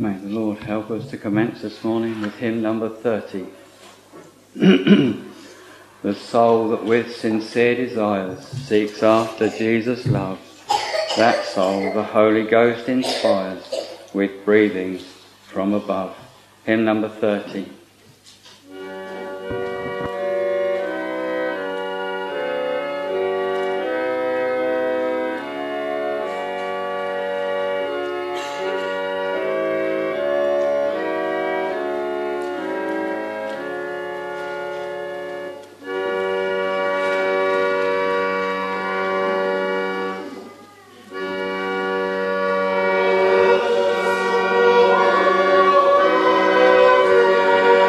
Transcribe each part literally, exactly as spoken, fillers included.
May the Lord help us to commence this morning with hymn number thirty. The soul that with sincere desires seeks after Jesus' love, that soul the Holy Ghost inspires with breathings from above. Hymn number thirty. Thank you.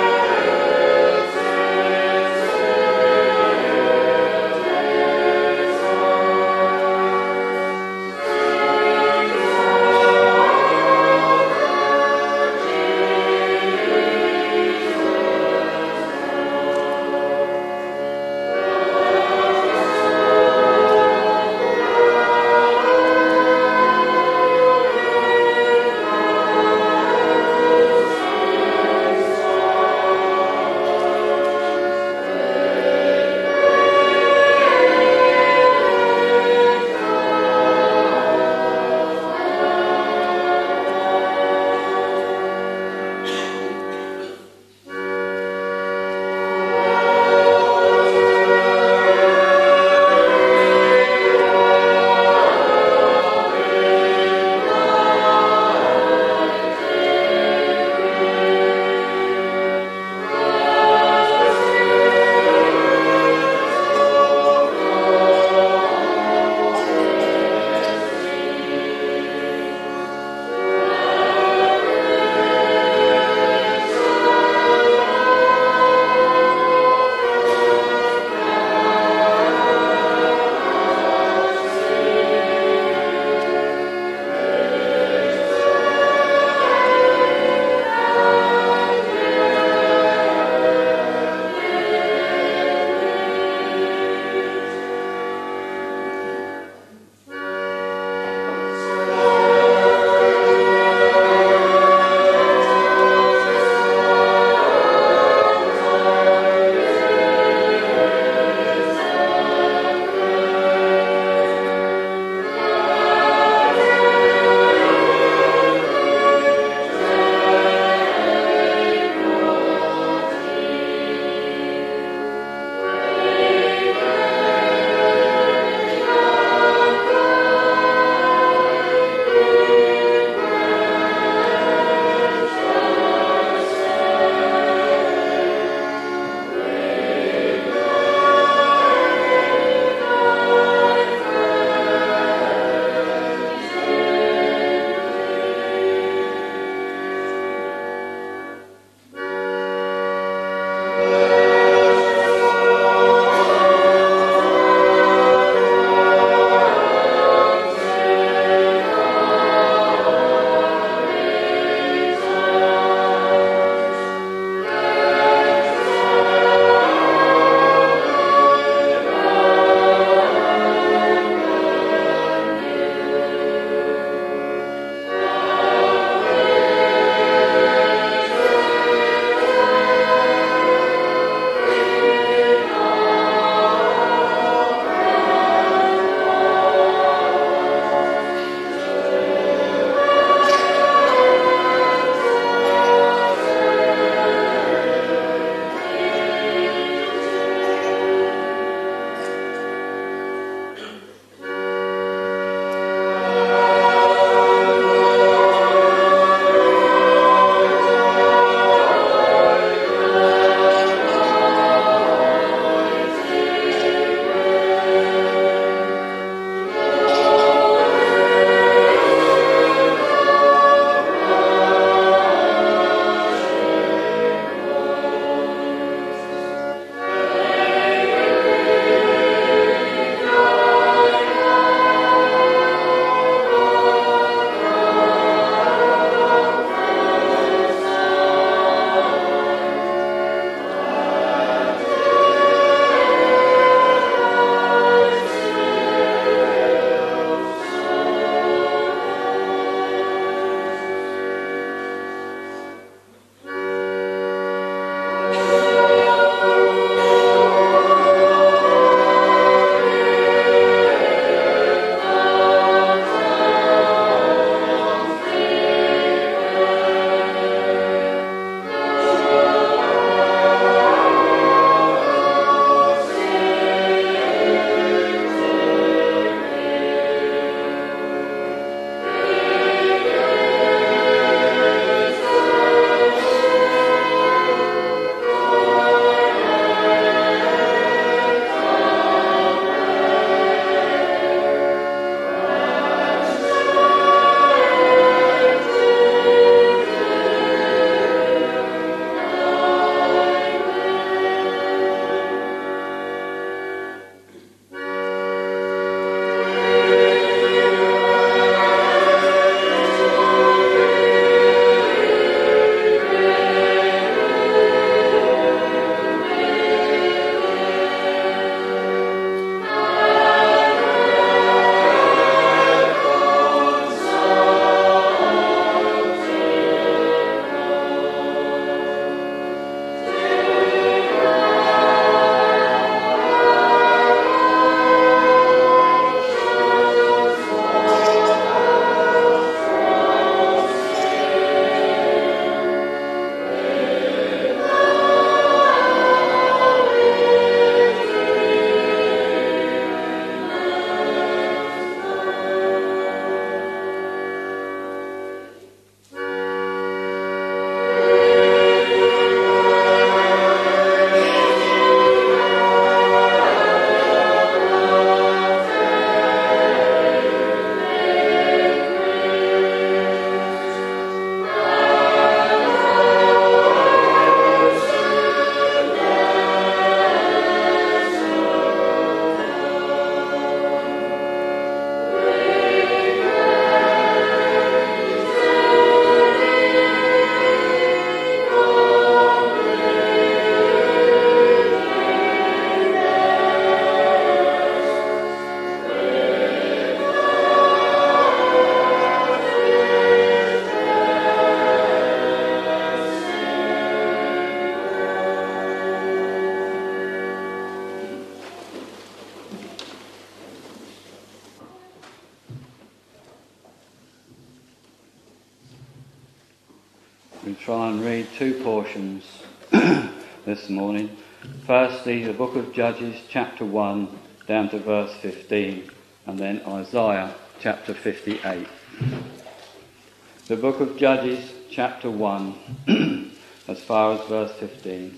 We try and read two portions this morning. Firstly, the book of Judges, chapter one, down to verse fifteen, and then Isaiah, chapter fifty-eight. The book of Judges, chapter one, as far as verse fifteen.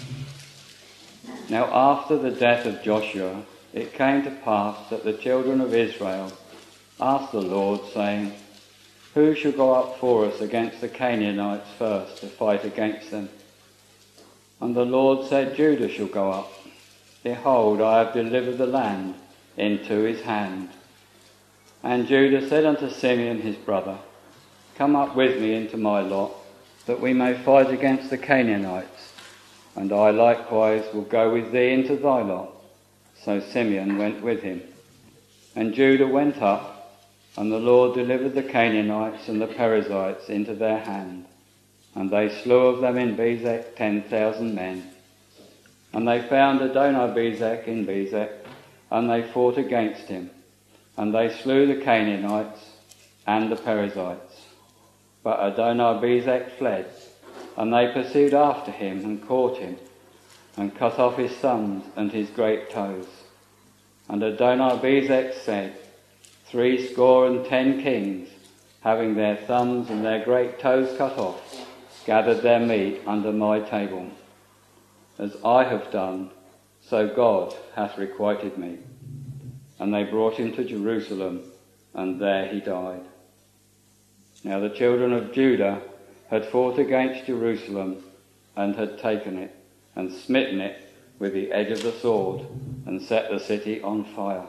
Now after the death of Joshua, it came to pass that the children of Israel asked the Lord, saying, Who shall go up for us against the Canaanites first to fight against them? And the Lord said, Judah shall go up. Behold, I have delivered the land into his hand. And Judah said unto Simeon his brother, Come up with me into my lot, that we may fight against the Canaanites, and I likewise will go with thee into thy lot. So Simeon went with him. And Judah went up, and the Lord delivered the Canaanites and the Perizzites into their hand. And they slew of them in Bezek ten thousand men. And they found Adonibezek in Bezek, and they fought against him. And they slew the Canaanites and the Perizzites. But Adonibezek fled, and they pursued after him and caught him, and cut off his thumbs and his great toes. And Adonibezek said, Three score and ten kings, having their thumbs and their great toes cut off, gathered their meat under my table. As I have done, so God hath requited me. And they brought him to Jerusalem, and there he died. Now the children of Judah had fought against Jerusalem, and had taken it, and smitten it with the edge of the sword, and set the city on fire.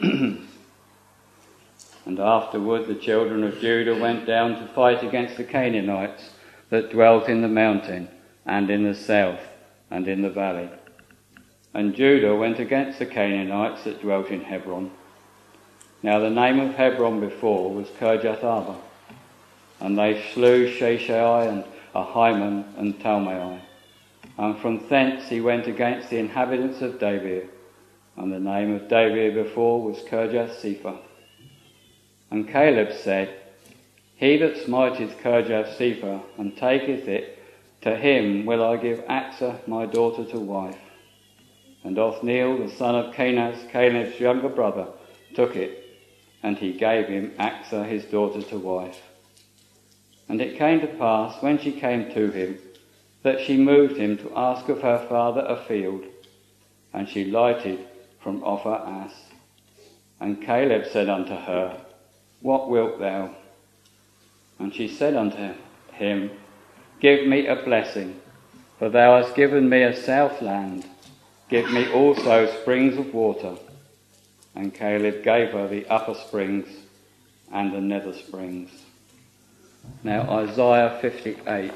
And afterward the children of Judah went down to fight against the Canaanites that dwelt in the mountain, and in the south, and in the valley. And Judah went against the Canaanites that dwelt in Hebron. Now the name of Hebron before was Kirjath-Arba. And they slew Sheshai and Ahiman and Talmai. And from thence he went against the inhabitants of Debir. And the name of Debir before was Kirjath-Sepher. And Caleb said, He that smiteth Kirjath-Sepher and taketh it, to him will I give Achsah my daughter to wife. And Othniel, the son of Kenaz, Caleb's younger brother, took it, and he gave him Achsah his daughter to wife. And it came to pass, when she came to him, that she moved him to ask of her father a field, and she lighted from off her ass. And Caleb said unto her, What wilt thou? And she said unto him, Give me a blessing, for thou hast given me a south land. Give me also springs of water. And Caleb gave her the upper springs and the nether springs. Now Isaiah fifty-eight.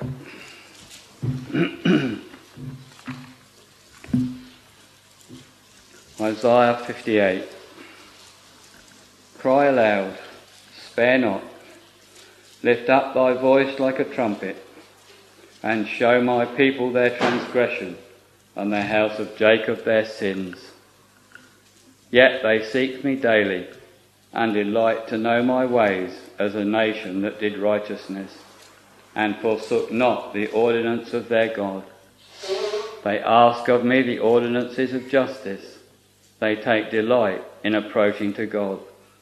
Isaiah fifty-eight. Cry aloud, spare not. Lift up thy voice like a trumpet, and show my people their transgression, and the house of Jacob their sins. Yet they seek me daily, and delight to know my ways, as a nation that did righteousness, and forsook not the ordinance of their God. They ask of me the ordinances of justice. They take delight in approaching to God.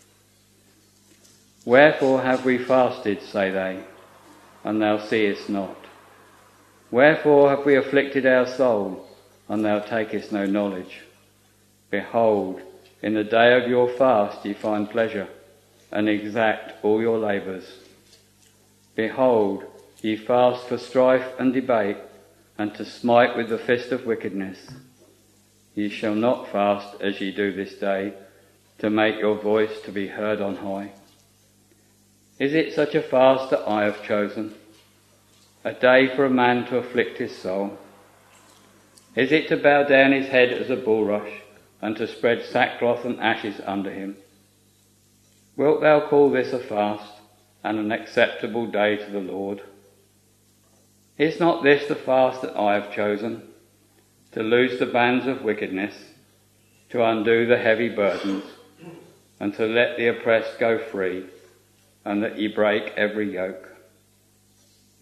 Wherefore have we fasted, say they, and thou seest not? Wherefore have we afflicted our soul, and thou takest no knowledge? Behold, in the day of your fast ye find pleasure, and exact all your labours. Behold, ye fast for strife and debate, and to smite with the fist of wickedness. Ye shall not fast as ye do this day, to make your voice to be heard on high. Is it such a fast that I have chosen, a day for a man to afflict his soul? Is it to bow down his head as a bulrush, and to spread sackcloth and ashes under him? Wilt thou call this a fast, and an acceptable day to the Lord? Is not this the fast that I have chosen, to loose the bands of wickedness, to undo the heavy burdens, and to let the oppressed go free, and that ye break every yoke?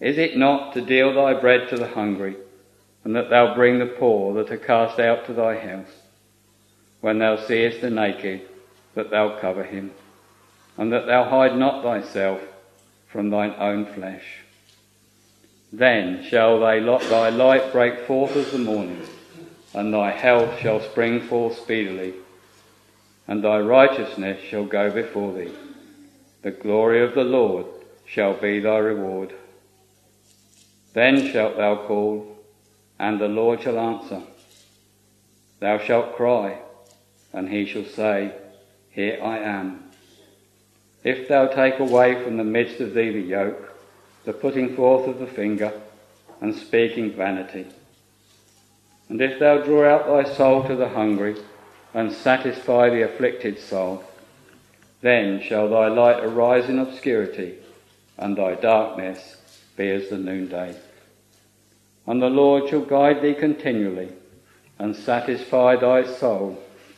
Is it not to deal thy bread to the hungry, and that thou bring the poor that are cast out to thy house? When thou seest the naked, that thou cover him, and that thou hide not thyself from thine own flesh. Then shall thy light break forth as the morning, and thy health shall spring forth speedily, and thy righteousness shall go before thee. The glory of the Lord shall be thy reward. Then shalt thou call, and the Lord shall answer. Thou shalt cry, and he shall say, Here I am. If thou take away from the midst of thee the yoke, the putting forth of the finger, and speaking vanity, and if thou draw out thy soul to the hungry, and satisfy the afflicted soul, then shall thy light arise in obscurity, and thy darkness be as the noonday. And the Lord shall guide thee continually, and satisfy thy soul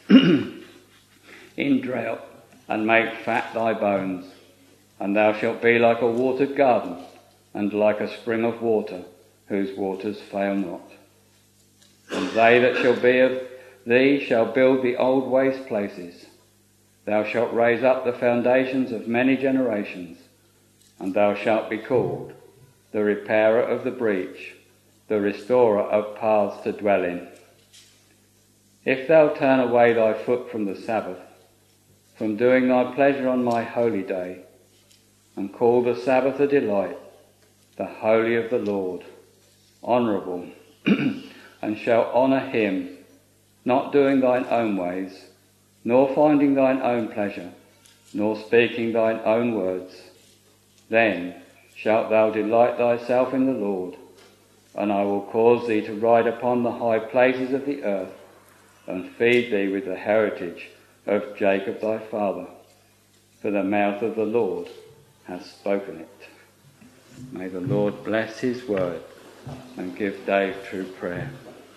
in drought, and make fat thy bones. And thou shalt be like a watered garden, and like a spring of water, whose waters fail not. And they that shall be of thee shall build the old waste places. Thou shalt raise up the foundations of many generations, and thou shalt be called the repairer of the breach, the restorer of paths to dwell in. If thou turn away thy foot from the Sabbath, from doing thy pleasure on my holy day, and call the Sabbath a delight, the holy of the Lord, honourable, and shall honour him, not doing thine own ways, nor finding thine own pleasure, nor speaking thine own words, then shalt thou delight thyself in the Lord, and I will cause thee to ride upon the high places of the earth, and feed thee with the heritage of Jacob thy father, for the mouth of the Lord hath spoken it. May the Lord bless his word, and give Dave true prayer.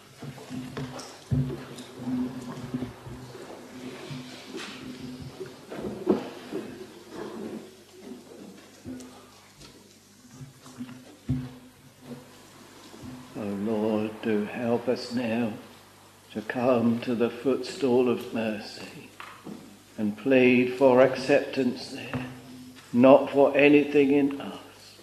O Lord, do help us now to come to the footstool of mercy and plead for acceptance there, not for anything in us,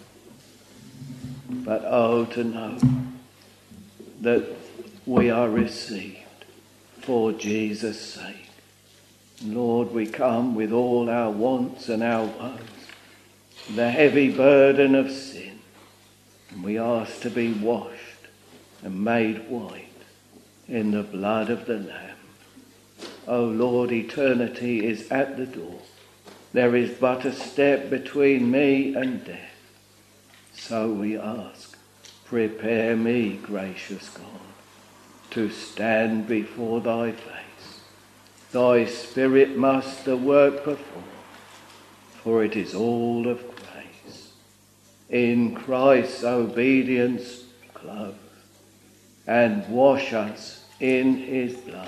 but oh, to know that we are received for Jesus' sake. Lord, we come with all our wants and our woes, the heavy burden of sin, and we ask to be washed and made white in the blood of the Lamb. O Lord, eternity is at the door. There is but a step between me and death. So we ask, prepare me, gracious God, to stand before thy face. Thy Spirit must the work perform, for it is all of grace. In Christ's obedience clothe, and wash us in his blood.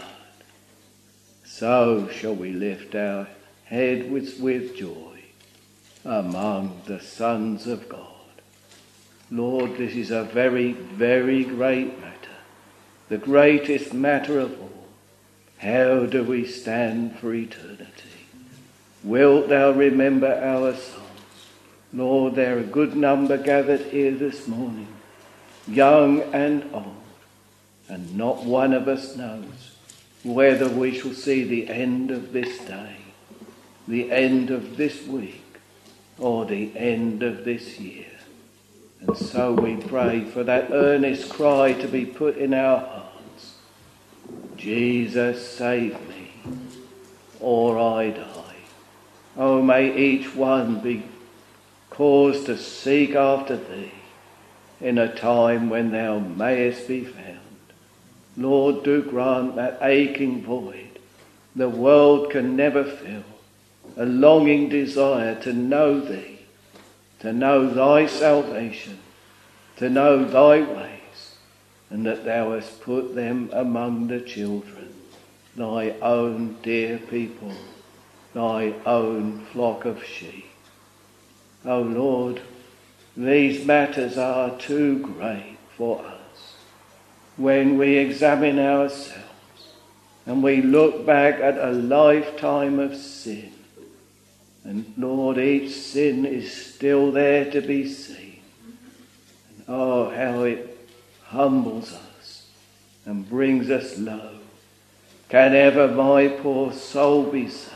So shall we lift our head with, with joy among the sons of God. Lord, this is a very, very great matter, the greatest matter of all. How do we stand for eternity? Wilt thou remember our souls? Lord, there are a good number gathered here this morning, young and old, and not one of us knows whether we shall see the end of this day, the end of this week, or the end of this year. And so we pray for that earnest cry to be put in our hearts. Jesus, save me, or I die. Oh, may each one be caused to seek after thee in a time when thou mayest be found. Lord, do grant that aching void the world can never fill, a longing desire to know thee, to know thy salvation, to know thy ways, and that thou hast put them among the children, thy own dear people, thy own flock of sheep. O Lord, these matters are too great for us. When we examine ourselves and we look back at a lifetime of sin, and Lord, each sin is still there to be seen. And oh, how it humbles us and brings us low. Can ever my poor soul be saved?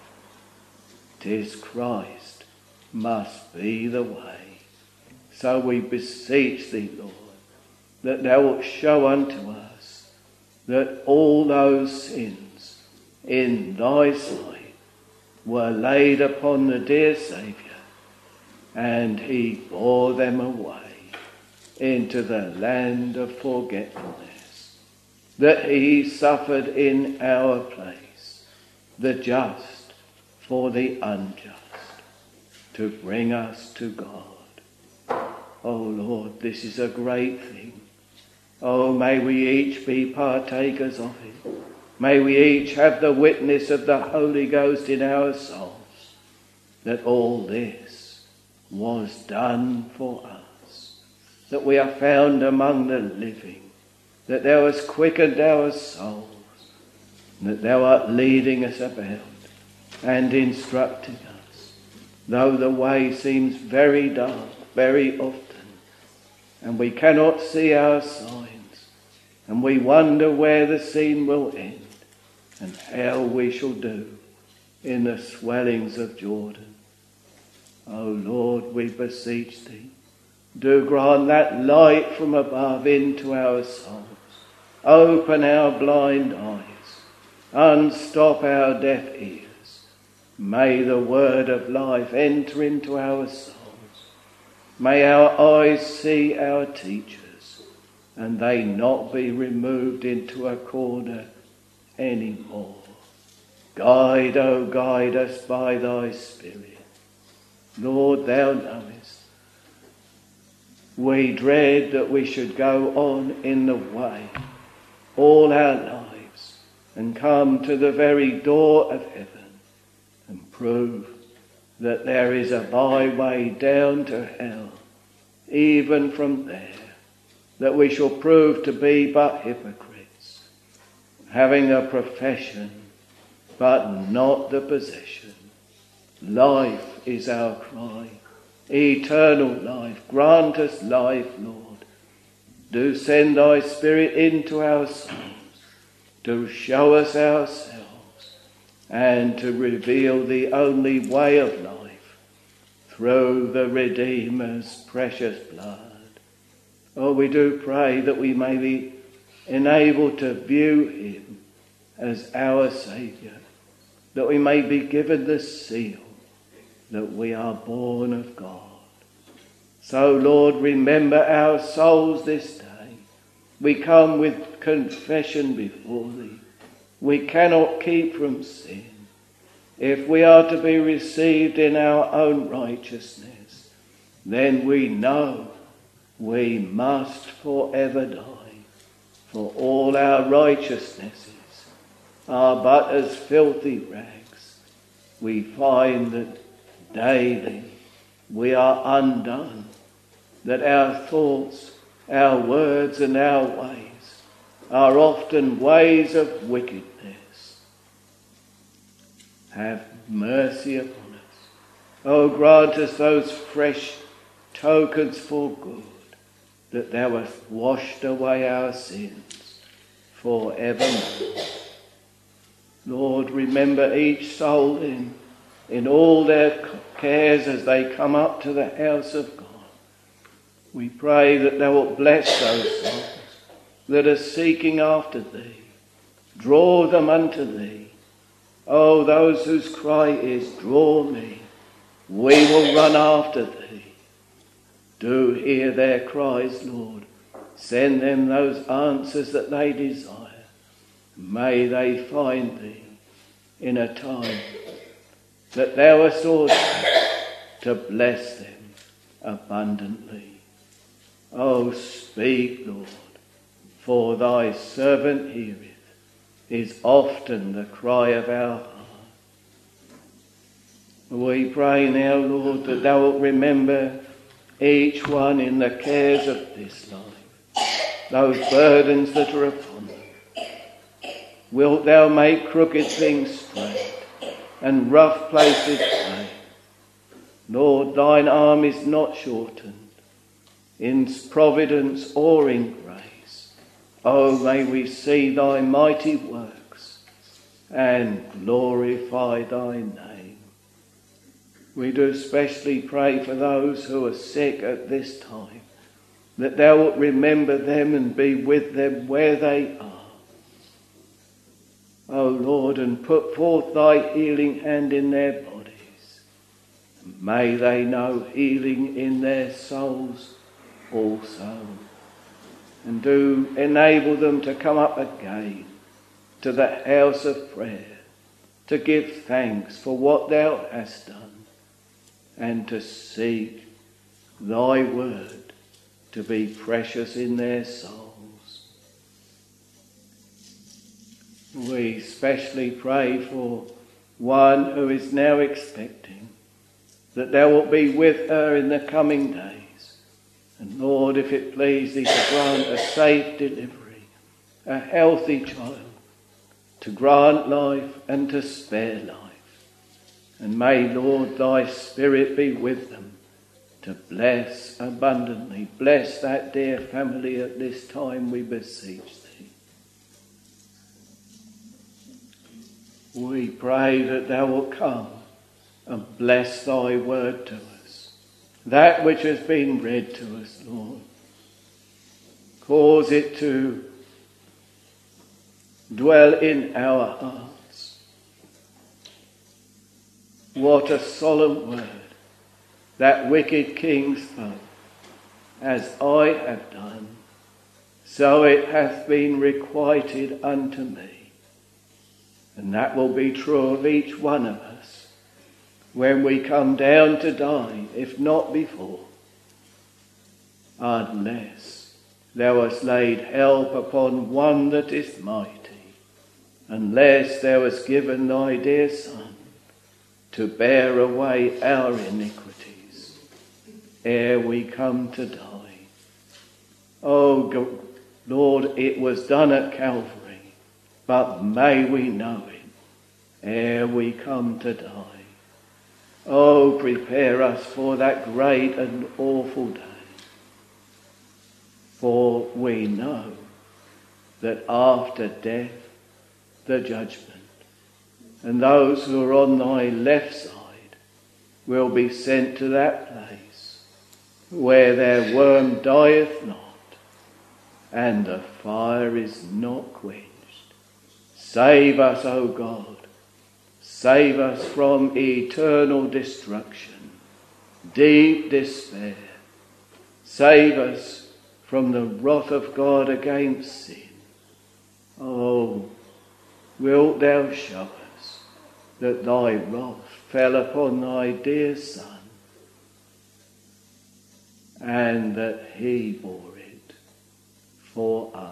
'Tis Christ must be the way. So we beseech thee, Lord, that thou wilt show unto us that all those sins in thy sight were laid upon the dear Saviour, and he bore them away into the land of forgetfulness, that he suffered in our place, the just for the unjust, to bring us to God. Oh Lord, this is a great thing. Oh, may we each be partakers of it. May we each have the witness of the Holy Ghost in our souls, that all this was done for us, that we are found among the living, that thou hast quickened our souls, that thou art leading us about and instructing us, though the way seems very dark, very often, and we cannot see our signs, and we wonder where the scene will end, and how we shall do in the swellings of Jordan. O Lord, we beseech thee, do grant that light from above into our souls. Open our blind eyes, unstop our deaf ears. May the word of life enter into our souls. May our eyes see our teachers, and they not be removed into a corner any more. Guide, O guide us by thy Spirit. Lord, thou knowest, we dread that we should go on in the way all our lives and come to the very door of heaven and prove that there is a byway down to hell, even from there, that we shall prove to be but hypocrites, having a profession, but not the possession. Life is our cry, eternal life. Grant us life, Lord. Do send thy Spirit into our souls to show us ourselves and to reveal the only way of life through the Redeemer's precious blood. Oh, we do pray that we may be enabled to view him as our Saviour, that we may be given the seal that we are born of God. So, Lord, remember our souls this day. We come with confession before thee. We cannot keep from sin. If we are to be received in our own righteousness, then we know we must forever die. For all our righteousnesses are but as filthy rags. We find that daily we are undone, that our thoughts, our words and our ways are often ways of wickedness. Have mercy upon us. Oh, grant us those fresh tokens for good, that thou hast washed away our sins for evermore. Lord, remember each soul in, in all their cares as they come up to the house of God. We pray that thou wilt bless those souls that are seeking after thee. Draw them unto thee. Oh, those whose cry is, draw me. We will run after thee. Do hear their cries, Lord. Send them those answers that they desire. May they find thee in a time that thou hast ordered to bless them abundantly. Oh, speak, Lord, for thy servant heareth, is often the cry of our heart. We pray now, Lord, that thou wilt remember each one in the cares of this life, those burdens that are upon them. Wilt thou make crooked things straight and rough places plain? Lord, thine arm is not shortened in providence or in grace. Oh, may we see thy mighty works and glorify thy name. We do especially pray for those who are sick at this time, that thou wilt remember them and be with them where they are. O Lord, and put forth thy healing hand in their bodies. May they know healing in their souls also, and do enable them to come up again to the house of prayer, to give thanks for what thou hast done, and to seek thy word to be precious in their souls. We specially pray for one who is now expecting, that thou wilt be with her in the coming days. And Lord, if it please thee to grant a safe delivery, a healthy child, to grant life and to spare life. And may, Lord, thy Spirit be with them to bless abundantly. Bless that dear family at this time, we beseech thee. We pray that thou wilt come and bless thy word to us, that which has been read to us, Lord. Cause it to dwell in our hearts. What a solemn word that wicked king spoke. As I have done, so it hath been requited unto me. And that will be true of each one of us when we come down to die, if not before, unless thou hast laid help upon one that is mighty, unless thou hast given thy dear Son to bear away our iniquities ere we come to die. Oh God, Lord, it was done at Calvary, but may we know it ere we come to die. Oh, prepare us for that great and awful day. For we know that after death, the judgment, and those who are on thy left side will be sent to that place where their worm dieth not, and the fire is not quenched. Save us, O God. Save us from eternal destruction, deep despair. Save us from the wrath of God against sin. Oh, wilt thou show us that thy wrath fell upon thy dear Son, and that he bore it for us.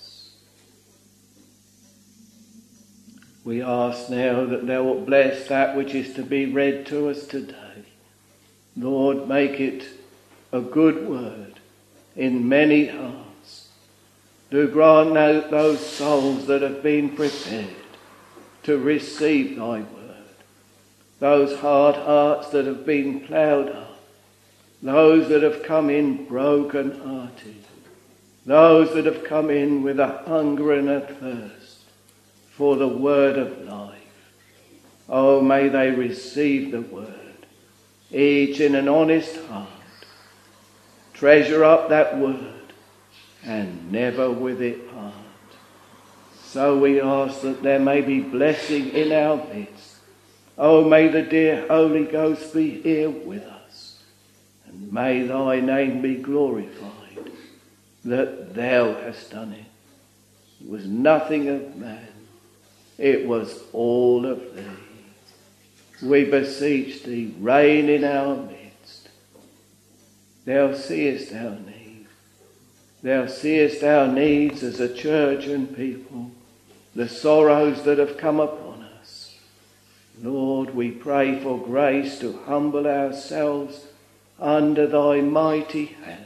We ask now that thou wilt bless that which is to be read to us today. Lord, make it a good word in many hearts. Do grant now those souls that have been prepared to receive thy word, those hard hearts that have been ploughed up, those that have come in broken-hearted, those that have come in with a hunger and a thirst for the word of life. Oh, may they receive the word, each in an honest heart. Treasure up that word and never with it part. So we ask that there may be blessing in our midst. Oh, may the dear Holy Ghost be here with us, and may thy name be glorified that thou hast done it. It was nothing of man. It was all of thee. We beseech thee, reign in our midst. Thou seest our need. Thou seest our needs as a church and people, the sorrows that have come upon us. Lord, we pray for grace to humble ourselves under thy mighty hand.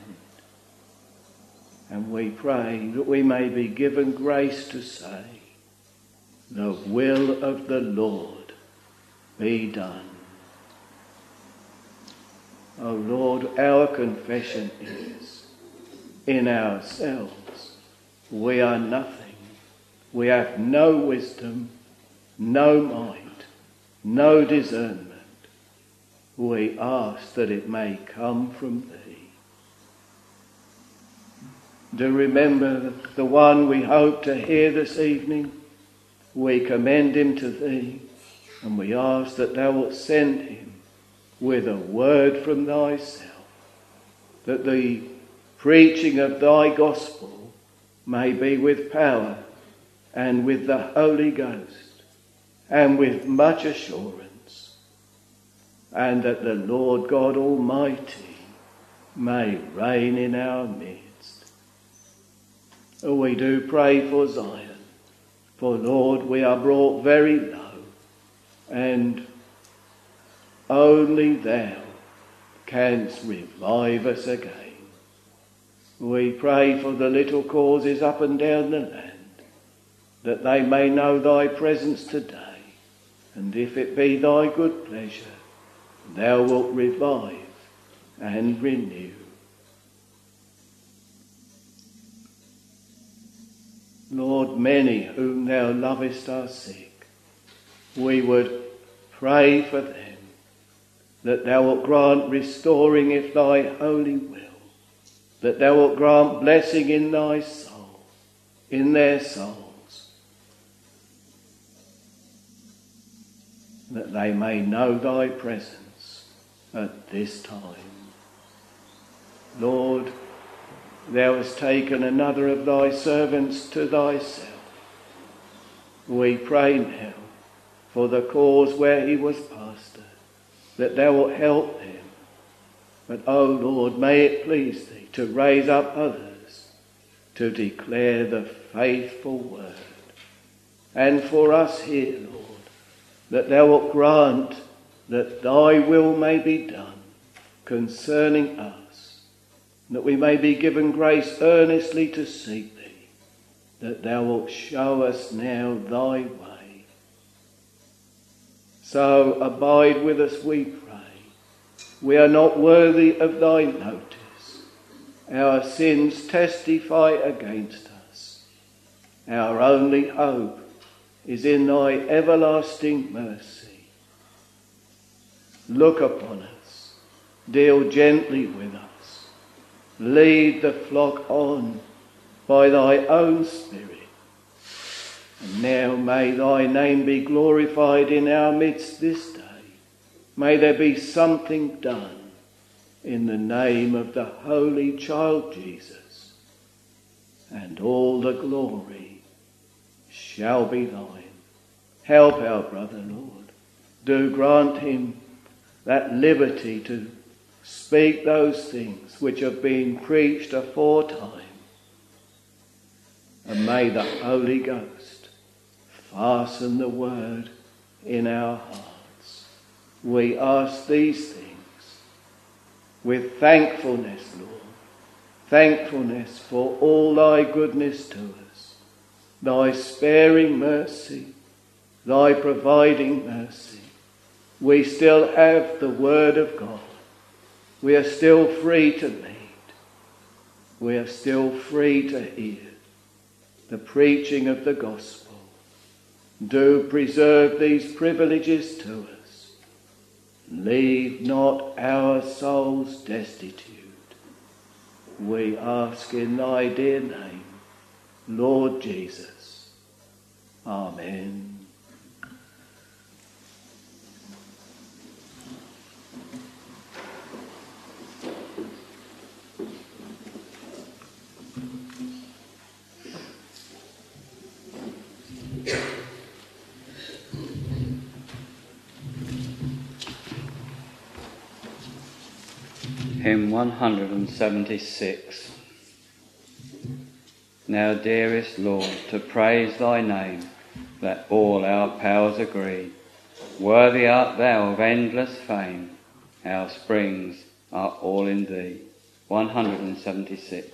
And we pray that we may be given grace to say, the will of the Lord be done. O Lord, our confession is, in ourselves we are nothing. We have no wisdom, no might, no discernment. We ask that it may come from thee. Do remember the one we hope to hear this evening. We commend him to thee, and we ask that thou wilt send him with a word from thyself, that the preaching of thy gospel may be with power and with the Holy Ghost and with much assurance, and that the Lord God Almighty may reign in our midst. We do pray for Zion, for Lord, we are brought very low, and only thou canst revive us again. We pray for the little causes up and down the land, that they may know thy presence today, and if it be thy good pleasure, thou wilt revive and renew. Lord, many whom thou lovest are sick. We would pray for them, that thou wilt grant restoring if thy holy will, that thou wilt grant blessing in thy soul, in their souls, that they may know thy presence at this time. Lord, thou hast taken another of thy servants to thyself. We pray now for the cause where he was pastor, that thou wilt help him. But, O Lord, may it please thee to raise up others to declare the faithful word. And for us here, Lord, that thou wilt grant that thy will may be done concerning us, that we may be given grace earnestly to seek thee, that thou wilt show us now thy way. So abide with us, we pray. We are not worthy of thy notice. Our sins testify against us. Our only hope is in thy everlasting mercy. Look upon us. Deal gently with us. Lead the flock on by thy own Spirit. And now may thy name be glorified in our midst this day. May there be something done in the name of the Holy Child Jesus, and all the glory shall be thine. Help our brother, Lord. Do grant him that liberty to speak those things which have been preached aforetime. And may the Holy Ghost fasten the word in our hearts. We ask these things with thankfulness, Lord. Thankfulness for all thy goodness to us, thy sparing mercy, thy providing mercy. We still have the word of God. We are still free to read. We are still free to hear the preaching of the gospel. Do preserve these privileges to us. Leave not our souls destitute. We ask in thy dear name, Lord Jesus. Amen. Hymn one hundred seventy-six. Now, dearest Lord, to praise thy name, let all our powers agree. Worthy art thou of endless fame, our springs are all in thee. one hundred seventy-six.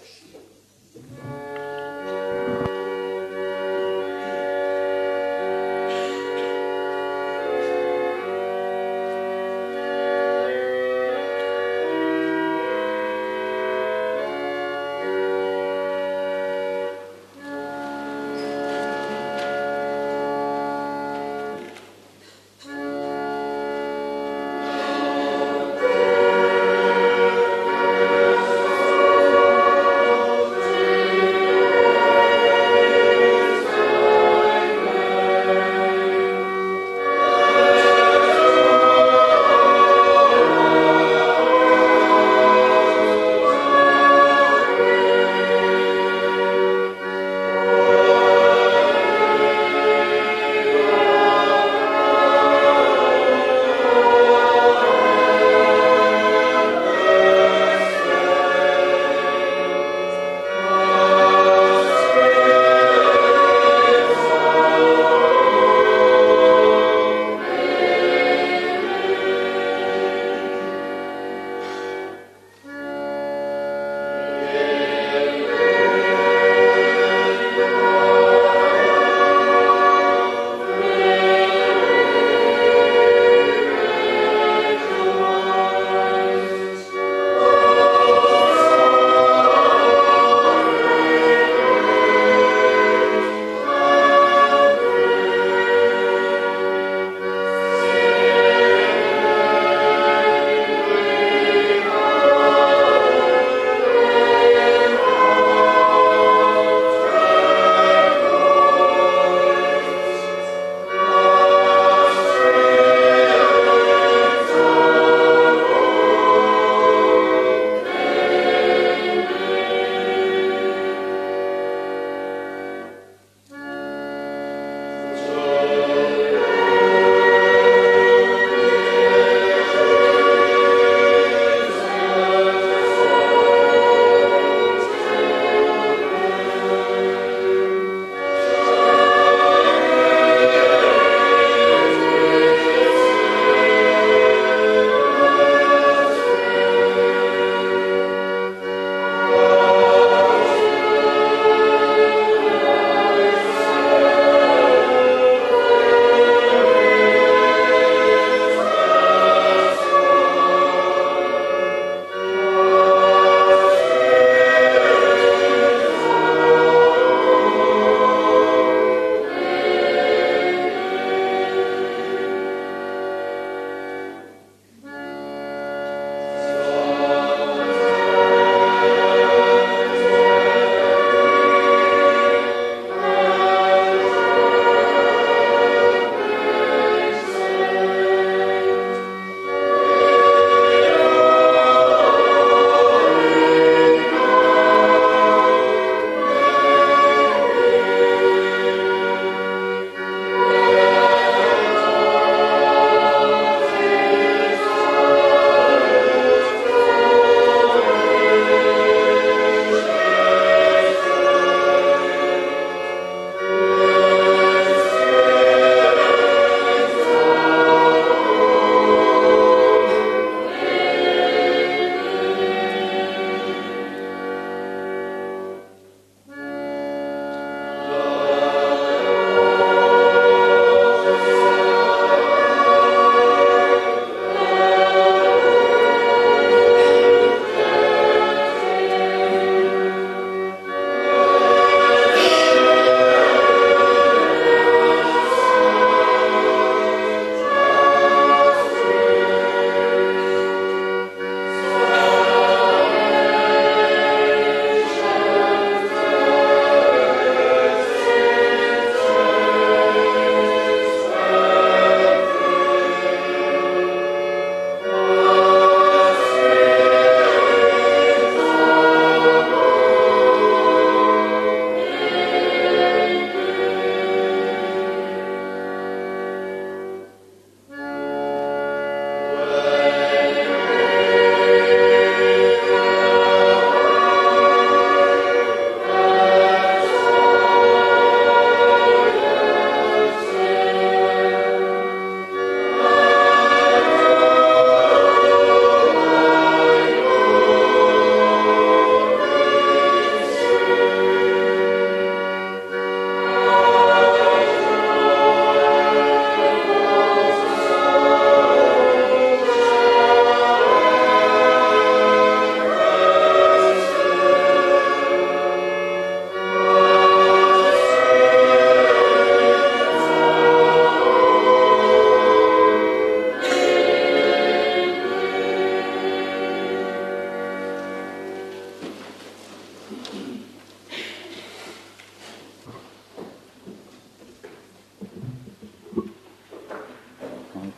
Thank you.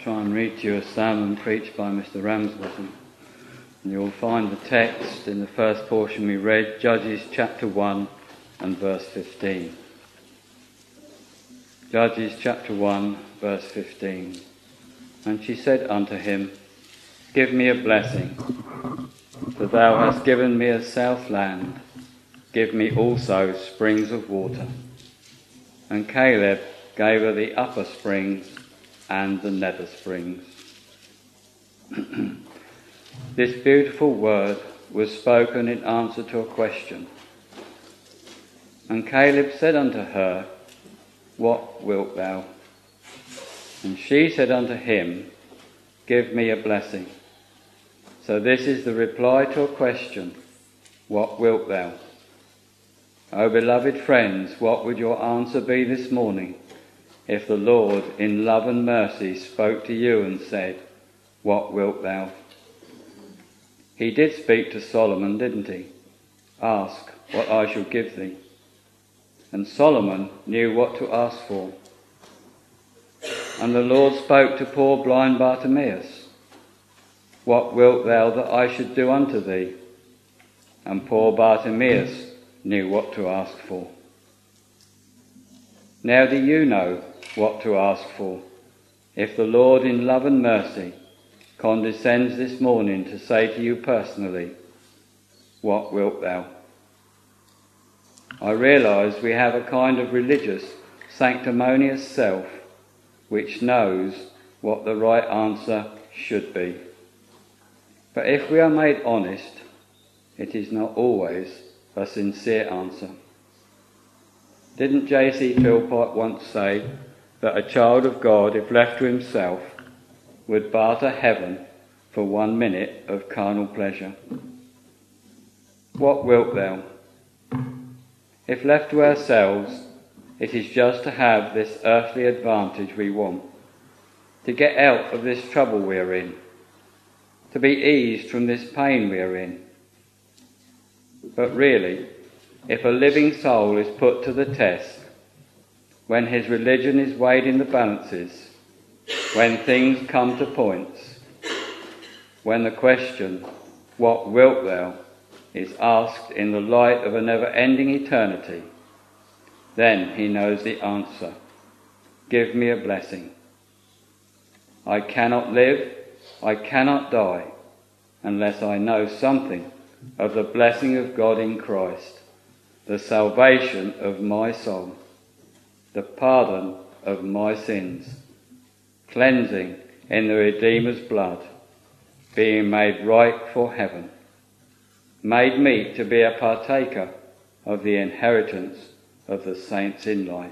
try and read to you a sermon preached by Mister Ramsbottom. And you'll find the text in the first portion we read, Judges chapter one and verse fifteen. Judges chapter one, verse fifteen. And she said unto him, Give me a blessing, for thou hast given me a south land. Give me also springs of water. And Caleb gave her the upper springs and the nether springs. This beautiful word was spoken in answer to a question. And Caleb said unto her, What wilt thou? And she said unto him, Give me a blessing. So this is the reply to a question, What wilt thou? O beloved friends, what would your answer be this morning if the Lord in love and mercy spoke to you and said, What wilt thou? He did speak to Solomon, didn't he? Ask what I shall give thee. And Solomon knew what to ask for. And the Lord spoke to poor blind Bartimaeus, What wilt thou that I should do unto thee? And poor Bartimaeus knew what to ask for. Now do you know what to ask for, if the Lord in love and mercy condescends this morning to say to you personally, What wilt thou? I realise we have a kind of religious, sanctimonious self which knows what the right answer should be. But if we are made honest, it is not always a sincere answer. Didn't J C Philpott once say that a child of God, if left to himself, would barter heaven for one minute of carnal pleasure? What wilt thou? If left to ourselves, it is just to have this earthly advantage we want, to get out of this trouble we are in, to be eased from this pain we are in. But really, if a living soul is put to the test, when his religion is weighed in the balances, when things come to points, when the question, What wilt thou? Is asked in the light of a never-ending eternity, then he knows the answer. Give me a blessing. I cannot live, I cannot die, unless I know something of the blessing of God in Christ, the salvation of my soul, the pardon of my sins, cleansing in the Redeemer's blood, being made right for heaven, made meet to be a partaker of the inheritance of the saints in light.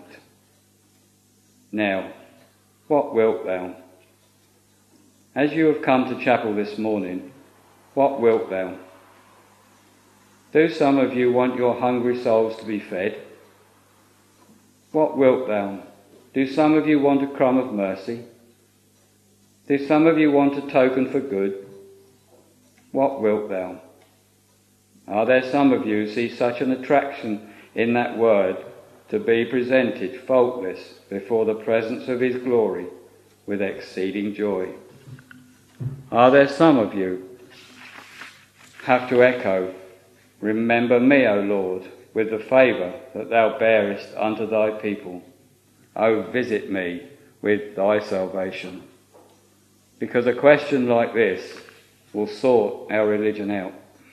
Now, what wilt thou? As you have come to chapel this morning, what wilt thou? Do some of you want your hungry souls to be fed? What wilt thou? Do some of you want a crumb of mercy? Do some of you want a token for good? What wilt thou? Are there some of you who see such an attraction in that word to be presented faultless before the presence of his glory with exceeding joy? Are there some of you have to echo, Remember me, O Lord, with the favour that thou bearest unto thy people. O visit me with thy salvation. Because a question like this will sort our religion out.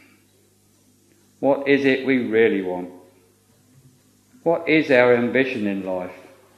What is it we really want? What is our ambition in life?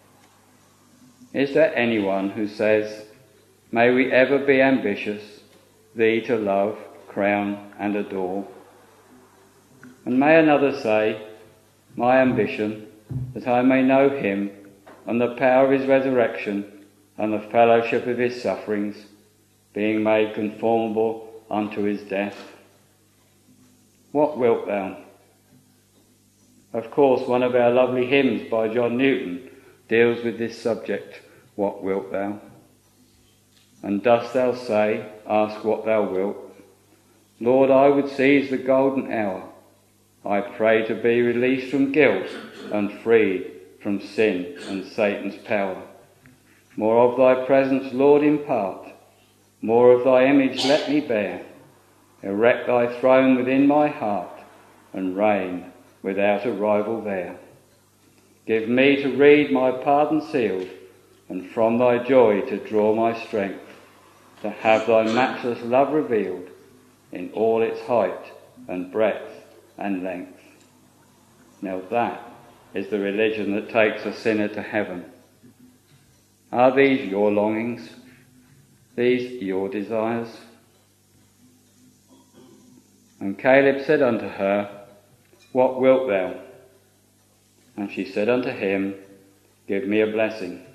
Is there anyone who says, May we ever be ambitious, thee to love, crown and adore? And may another say, My ambition, that I may know him and the power of his resurrection and the fellowship of his sufferings, being made conformable unto his death. What wilt thou? Of course, one of our lovely hymns by John Newton deals with this subject, What wilt thou? And dost thou say, Ask what thou wilt? Lord, I would seize the golden hour. I pray to be released from guilt and freed from sin and Satan's power. More of thy presence, Lord, impart. More of thy image let me bear. Erect thy throne within my heart, and reign without a rival there. Give me to read my pardon sealed, and from thy joy to draw my strength, to have thy matchless love revealed in all its height and breadth and length. Now that is the religion that takes a sinner to heaven. Are these your longings? These your desires? And Caleb said unto her, What wilt thou? And she said unto him, Give me a blessing.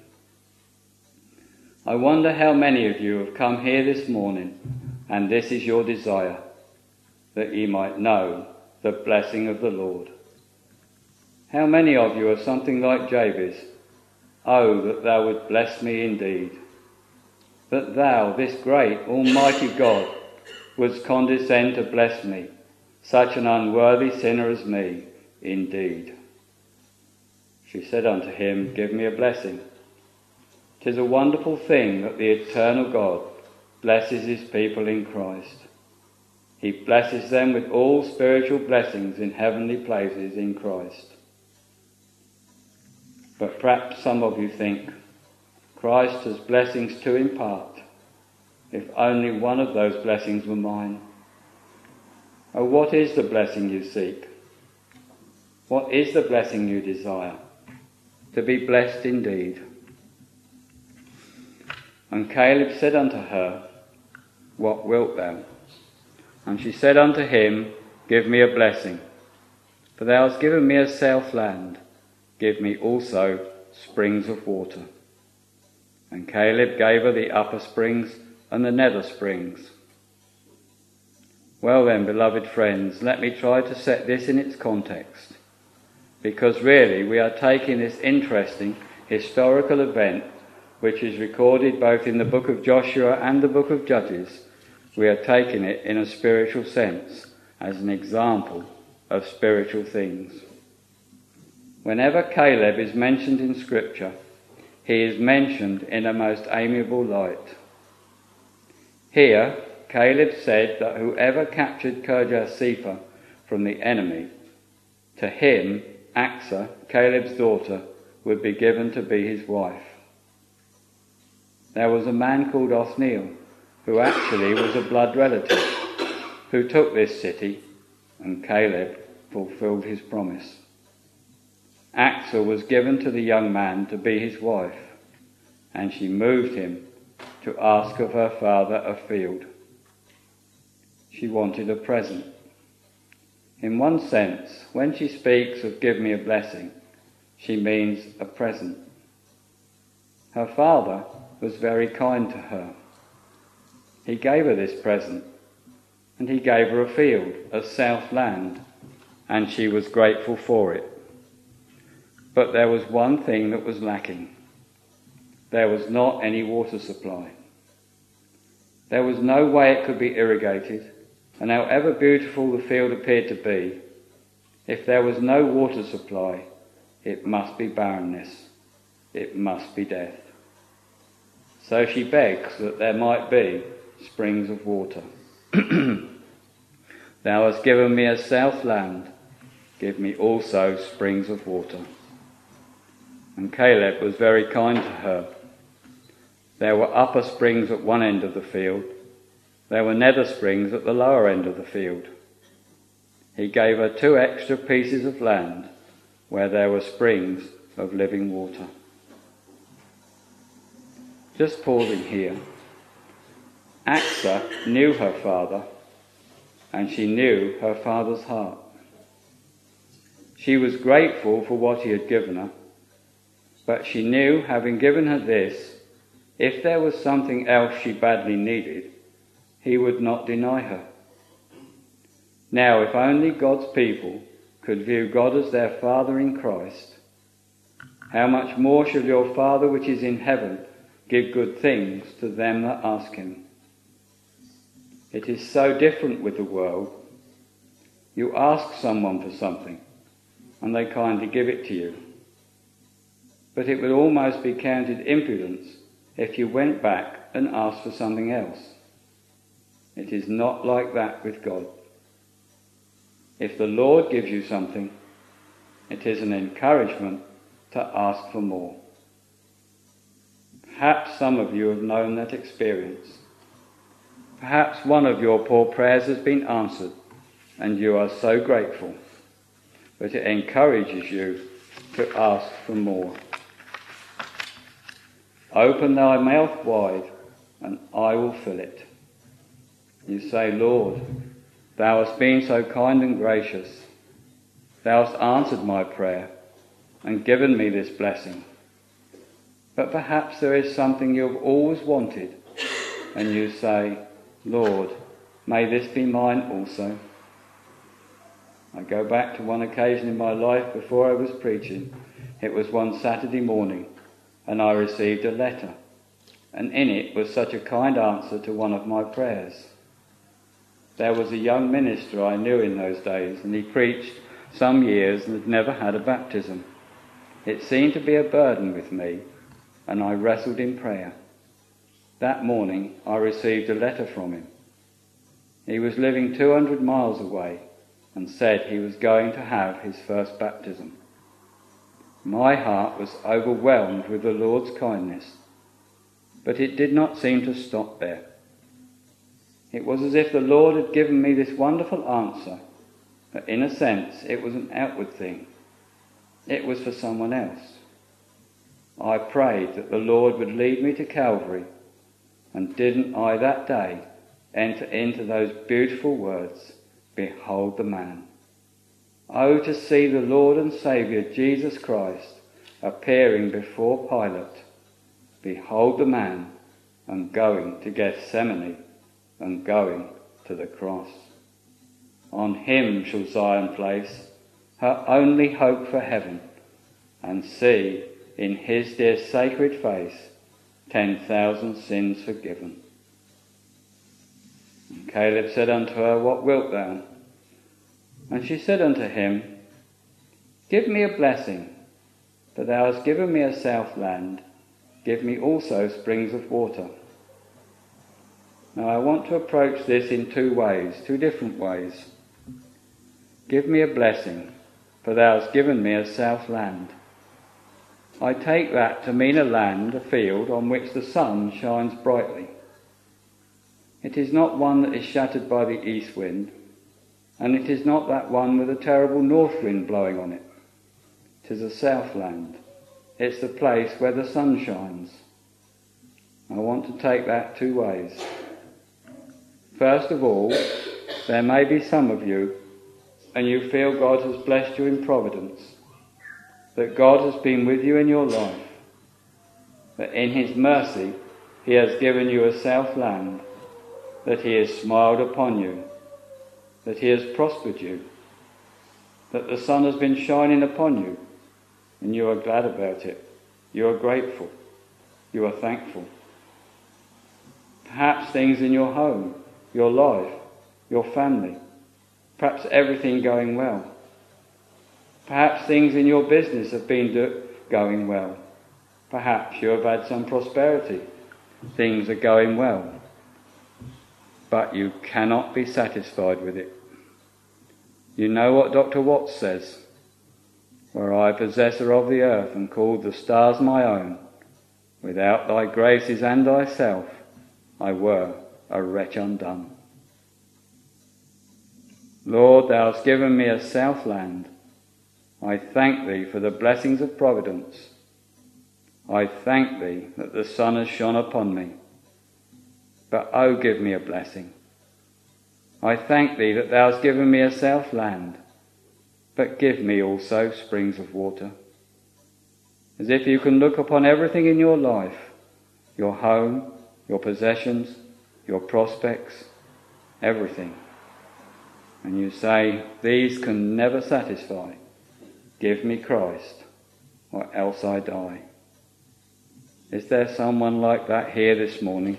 I wonder how many of you have come here this morning, and this is your desire, that ye might know the blessing of the Lord. How many of you are something like Jabez? Oh, that thou wouldst bless me indeed. That thou, this great, almighty God, wouldst condescend to bless me, such an unworthy sinner as me, indeed. She said unto him, Give me a blessing. 'Tis a wonderful thing that the eternal God blesses his people in Christ. He blesses them with all spiritual blessings in heavenly places in Christ. But perhaps some of you think, Christ has blessings to impart. If only one of those blessings were mine. Oh, what is the blessing you seek? What is the blessing you desire? To be blessed indeed. And Caleb said unto her, What wilt thou? And she said unto him, Give me a blessing. For thou hast given me a south land. Give me also springs of water. And Caleb gave her the upper springs and the nether springs. Well then, beloved friends, let me try to set this in its context, because really we are taking this interesting historical event, which is recorded both in the book of Joshua and the book of Judges, we are taking it in a spiritual sense, as an example of spiritual things. Whenever Caleb is mentioned in Scripture, he is mentioned in a most amiable light. Here, Caleb said that whoever captured Kirjath-sepher from the enemy, to him, Achsah, Caleb's daughter, would be given to be his wife. There was a man called Othniel, who actually was a blood relative, who took this city, and Caleb fulfilled his promise. Achsah was given to the young man to be his wife, and she moved him to ask of her father a field. She wanted a present. In one sense, when she speaks of give me a blessing, she means a present. Her father was very kind to her. He gave her this present, and he gave her a field, a south land, and she was grateful for it. But there was one thing that was lacking. There was not any water supply. There was no way it could be irrigated, and however beautiful the field appeared to be, if there was no water supply, it must be barrenness. It must be death. So she begs that there might be springs of water. Thou hast given me a south land, give me also springs of water. And Caleb was very kind to her. There were upper springs at one end of the field. There were nether springs at the lower end of the field. He gave her two extra pieces of land where there were springs of living water. Just pausing here. Achsah knew her father, and she knew her father's heart. She was grateful for what he had given her, but she knew, having given her this, if there was something else she badly needed, he would not deny her. Now, if only God's people could view God as their Father in Christ, how much more shall your Father which is in heaven give good things to them that ask him? It is so different with the world. You ask someone for something, and they kindly give it to you. But it would almost be counted impudence if you went back and asked for something else. It is not like that with God. If the Lord gives you something, it is an encouragement to ask for more. Perhaps some of you have known that experience. Perhaps one of your poor prayers has been answered and you are so grateful, but it encourages you to ask for more. Open thy mouth wide and I will fill it. You say, Lord, thou hast been so kind and gracious. Thou hast answered my prayer and given me this blessing. But perhaps there is something you have always wanted, and you say, Lord, may this be mine also. I go back to one occasion in my life before I was preaching. It was one Saturday morning, and I received a letter, and in it was such a kind answer to one of my prayers. There was a young minister I knew in those days, and he preached some years and had never had a baptism. It seemed to be a burden with me, and I wrestled in prayer. That morning I received a letter from him. He was living two hundred miles away and said he was going to have his first baptism. My heart was overwhelmed with the Lord's kindness, but it did not seem to stop there. It was as if the Lord had given me this wonderful answer, but in a sense it was an outward thing. It was for someone else. I prayed that the Lord would lead me to Calvary, and didn't I that day enter into those beautiful words, behold the man. Oh, to see the Lord and Saviour Jesus Christ appearing before Pilate, behold the man, and going to Gethsemane, and going to the cross. On him shall Zion place her only hope for heaven, and see in his dear sacred face ten thousand sins forgiven. And Caleb said unto her, What wilt thou? And she said unto him, Give me a blessing, for thou hast given me a south land, give me also springs of water. Now I want to approach this in two ways, two different ways. Give me a blessing, for thou hast given me a south land. I take that to mean a land, a field, on which the sun shines brightly. It is not one that is shattered by the east wind, and it is not that one with a terrible north wind blowing on it. It is a south land. It's the place where the sun shines. I want to take that two ways. First of all, there may be some of you, and you feel God has blessed you in providence, that God has been with you in your life, that in his mercy he has given you a south land, that he has smiled upon you, that he has prospered you, that the sun has been shining upon you, and you are glad about it. You are grateful. You are thankful. Perhaps things in your home, your life, your family, perhaps everything going well. Perhaps things in your business have been do- going well. Perhaps you have had some prosperity. Things are going well. But you cannot be satisfied with it. You know what Doctor Watts says, were I possessor of the earth and called the stars my own, without thy graces and thyself, I were a wretch undone. Lord, thou hast given me a south land. I thank thee for the blessings of providence. I thank thee that the sun has shone upon me. But oh, give me a blessing. I thank thee that thou hast given me a south land, but give me also springs of water. As if you can look upon everything in your life, your home, your possessions, your prospects, everything, and you say, these can never satisfy. Give me Christ, or else I die. Is there someone like that here this morning?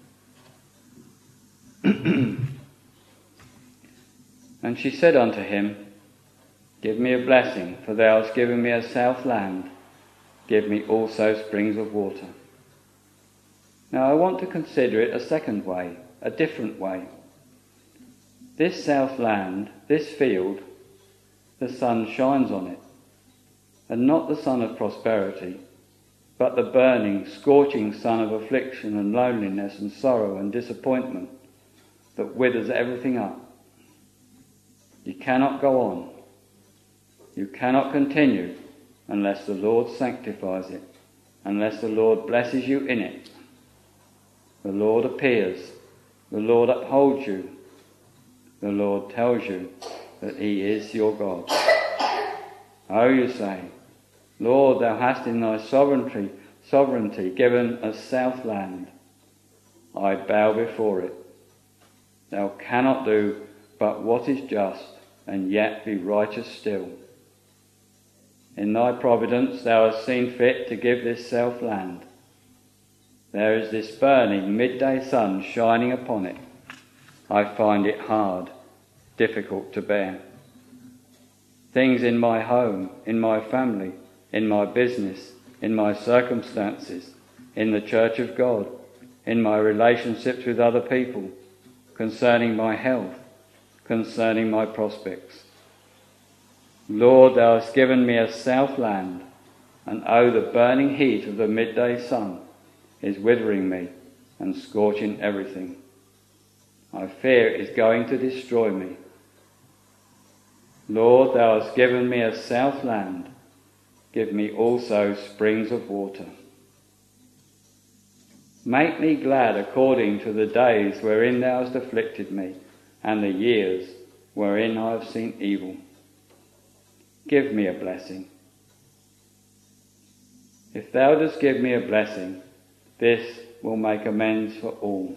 And she said unto him, Give me a blessing, for thou hast given me a south land. Give me also springs of water. Now I want to consider it a second way, a different way. This south land, this field, the sun shines on it, and not the sun of prosperity, but the burning, scorching sun of affliction and loneliness and sorrow and disappointment that withers everything up. You cannot go on. You cannot continue unless the Lord sanctifies it, unless the Lord blesses you in it. The Lord appears, the Lord upholds you, the Lord tells you that he is your God. Oh, you say, Lord, thou hast in thy sovereignty, sovereignty given us south land. I bow before it. Thou cannot do but what is just, and yet be righteous still. In thy providence thou hast seen fit to give this south land. There is this burning midday sun shining upon it. I find it hard, difficult to bear. Things in my home, in my family, in my business, in my circumstances, in the church of God, in my relationships with other people, concerning my health, concerning my prospects. Lord, thou hast given me a south land, and oh, the burning heat of the midday sun is withering me and scorching everything. I fear it is going to destroy me. Lord, thou hast given me a south land. Give me also springs of water. Make me glad according to the days wherein thou hast afflicted me, and the years wherein I have seen evil. Give me a blessing. If thou dost give me a blessing, this will make amends for all.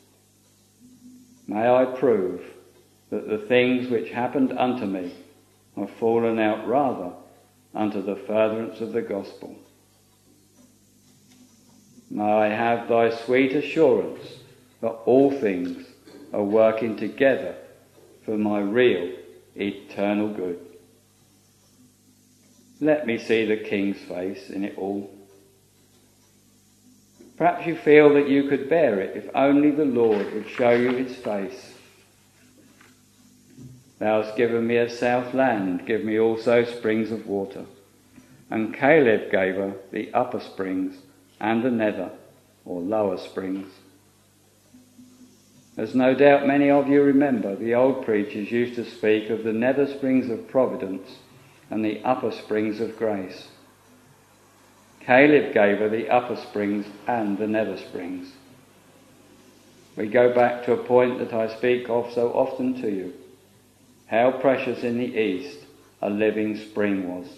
May I prove that the things which happened unto me have fallen out rather unto the furtherance of the gospel. May I have thy sweet assurance that all things are working together for my real, eternal good. Let me see the King's face in it all. Perhaps you feel that you could bear it if only the Lord would show you his face. Thou hast given me a south land, give me also springs of water. And Caleb gave her the upper springs and the nether, or lower springs. As no doubt many of you remember, the old preachers used to speak of the nether springs of providence and the upper springs of grace. Caleb gave her the upper springs and the nether springs. We go back to a point that I speak of so often to you. How precious in the east a living spring was.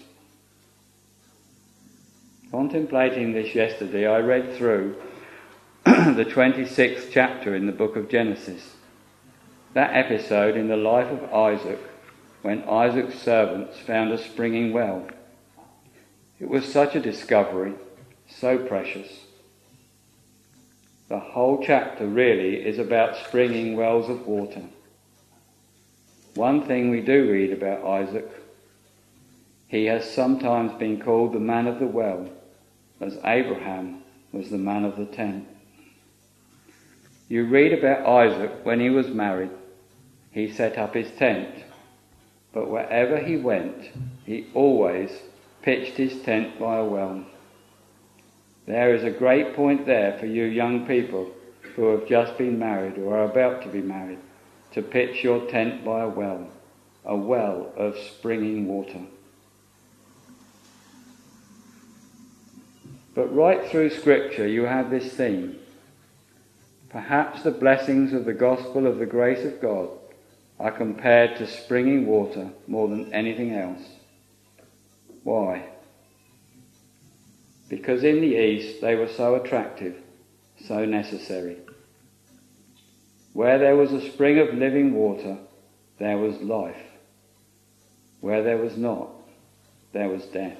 Contemplating this yesterday, I read through the twenty-sixth chapter in the book of Genesis. That episode in the life of Isaac, when Isaac's servants found a springing well. It was such a discovery, so precious. The whole chapter really is about springing wells of water. One thing we do read about Isaac, he has sometimes been called the man of the well, as Abraham was the man of the tent. You read about Isaac when he was married. He set up his tent, but wherever he went, he always pitched his tent by a well. There is a great point there for you young people who have just been married or are about to be married, to pitch your tent by a well, a well of springing water. But right through Scripture you have this theme. Perhaps the blessings of the gospel of the grace of God are compared to springing water more than anything else. Why? Because in the East they were so attractive, so necessary. Where there was a spring of living water, there was life. Where there was not, there was death.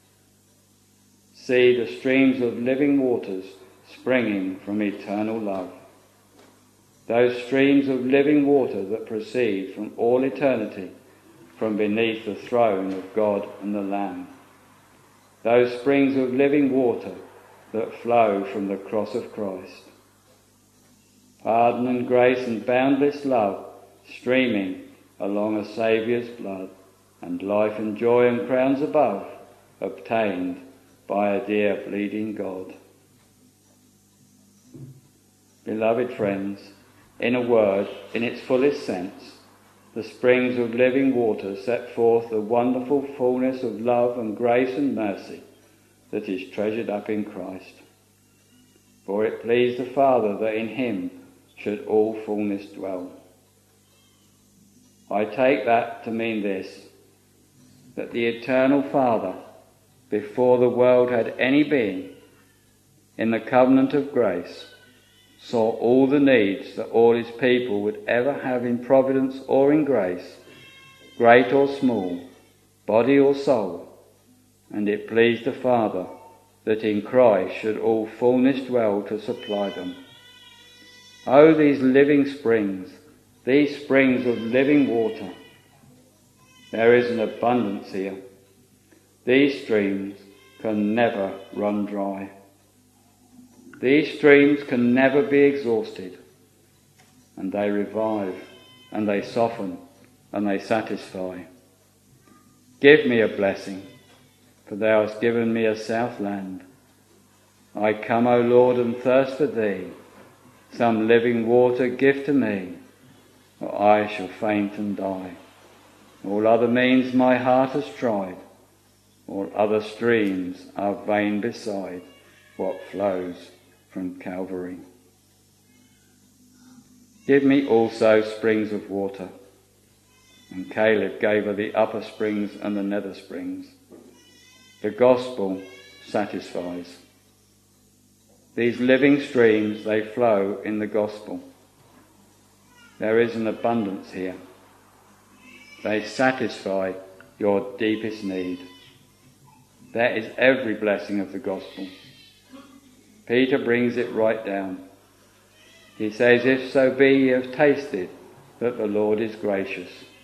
See the streams of living waters springing from eternal love. Those streams of living water that proceed from all eternity, from beneath the throne of God and the Lamb. Those springs of living water that flow from the cross of Christ. Pardon and grace and boundless love streaming along a Saviour's blood, and life and joy and crowns above obtained by a dear bleeding God. Beloved friends, in a word, in its fullest sense, the springs of living water set forth the wonderful fullness of love and grace and mercy that is treasured up in Christ. For it pleased the Father that in him should all fullness dwell. I take that to mean this, that the eternal Father, before the world had any being, in the covenant of grace, saw all the needs that all his people would ever have in providence or in grace, great or small, body or soul, and it pleased the Father that in Christ should all fullness dwell to supply them. Oh, these living springs, these springs of living water! There is an abundance here. These streams can never run dry. These streams can never be exhausted, and they revive, and they soften, and they satisfy. Give me a blessing, for thou hast given me a south land. I come, O Lord, and thirst for thee. Some living water give to me, or I shall faint and die. All other means my heart has tried. All other streams are vain beside what flows from Calvary. Give me also springs of water. And Caleb gave her the upper springs and the nether springs. The gospel satisfies. These living streams, they flow in the gospel. There is an abundance here. They satisfy your deepest need. That is every blessing of the gospel. Peter brings it right down. He says, if so be ye have tasted that the Lord is gracious.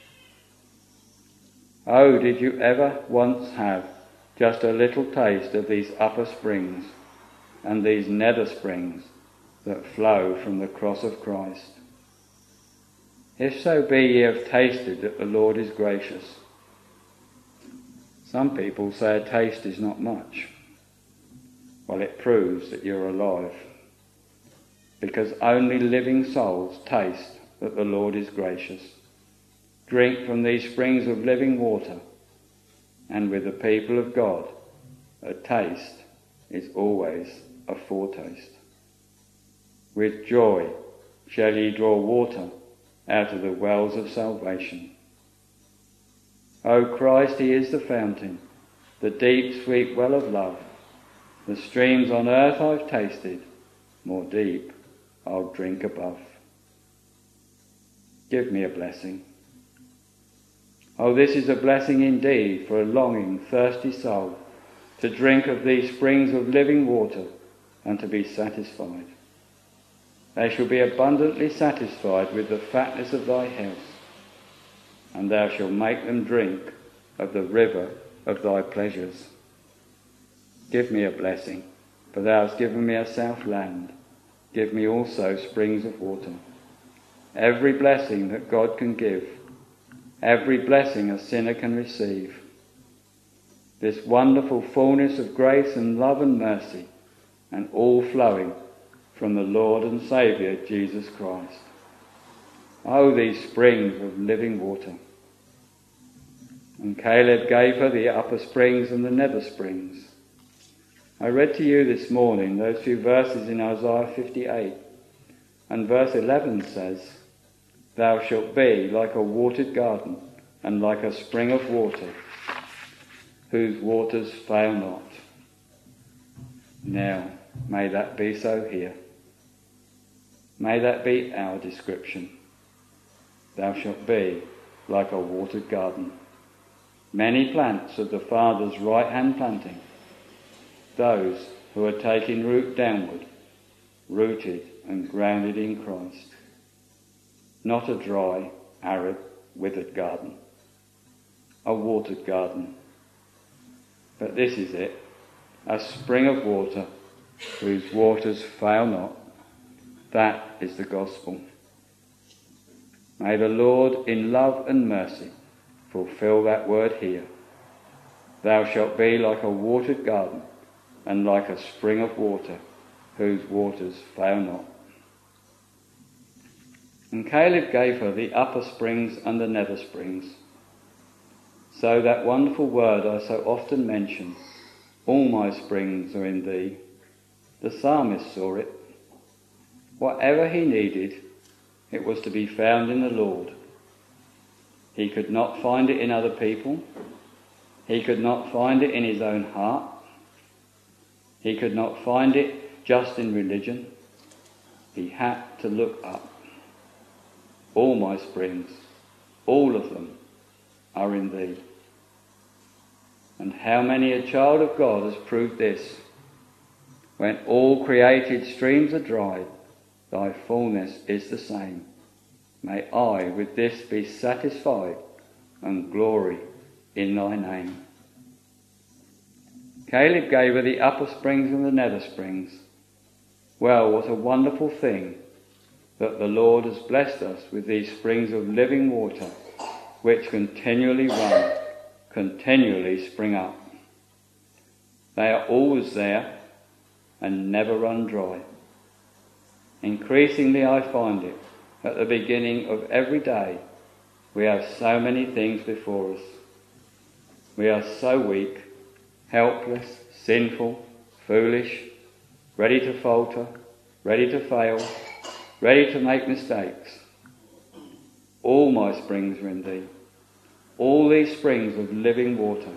Oh, did you ever once have just a little taste of these upper springs and these nether springs that flow from the cross of Christ? If so be ye have tasted that the Lord is gracious. Some people say a taste is not much. Well, it proves that you're alive, because only living souls taste that the Lord is gracious. Drink from these springs of living water, and with the people of God, a taste is always a foretaste. With joy shall ye draw water out of the wells of salvation. O Christ, he is the fountain, the deep, sweet well of love. The streams on earth I've tasted, more deep I'll drink above. Give me a blessing. Oh, this is a blessing indeed for a longing, thirsty soul, to drink of these springs of living water and to be satisfied. They shall be abundantly satisfied with the fatness of thy house, and thou shalt make them drink of the river of thy pleasures. Give me a blessing, for thou hast given me a south land. Give me also springs of water. Every blessing that God can give, every blessing a sinner can receive. This wonderful fullness of grace and love and mercy, and all flowing from the Lord and Saviour Jesus Christ. Oh, these springs of living water! And Caleb gave her the upper springs and the nether springs. I read to you this morning those few verses in Isaiah fifty-eight, and verse eleven says, Thou shalt be like a watered garden, and like a spring of water, whose waters fail not. Now, may that be so here. May that be our description. Thou shalt be like a watered garden. Many plants of the Father's right hand planting, those who are taking root downward, rooted and grounded in Christ. Not a dry, arid, withered garden. A watered garden. But this is it, a spring of water whose waters fail not. That is the gospel. May the Lord in love and mercy fulfill that word here. Thou shalt be like a watered garden and like a spring of water whose waters fail not. And Caleb gave her the upper springs and the nether springs. So that wonderful word I so often mention, all my springs are in thee. The psalmist saw it. Whatever he needed, it was to be found in the Lord. He could not find it in other people. He could not find it in his own heart. He could not find it just in religion. He had to look up. All my springs, all of them, are in thee. And how many a child of God has proved this? When all created streams are dried, thy fullness is the same. May I with this be satisfied and glory in thy name. Caleb gave her the upper springs and the nether springs. Well, what a wonderful thing that the Lord has blessed us with these springs of living water, which continually run, continually spring up. They are always there and never run dry. Increasingly I find it at the beginning of every day we have so many things before us. We are so weak, helpless, sinful, foolish, ready to falter, ready to fail, ready to make mistakes. All my springs are in thee. All these springs of living water.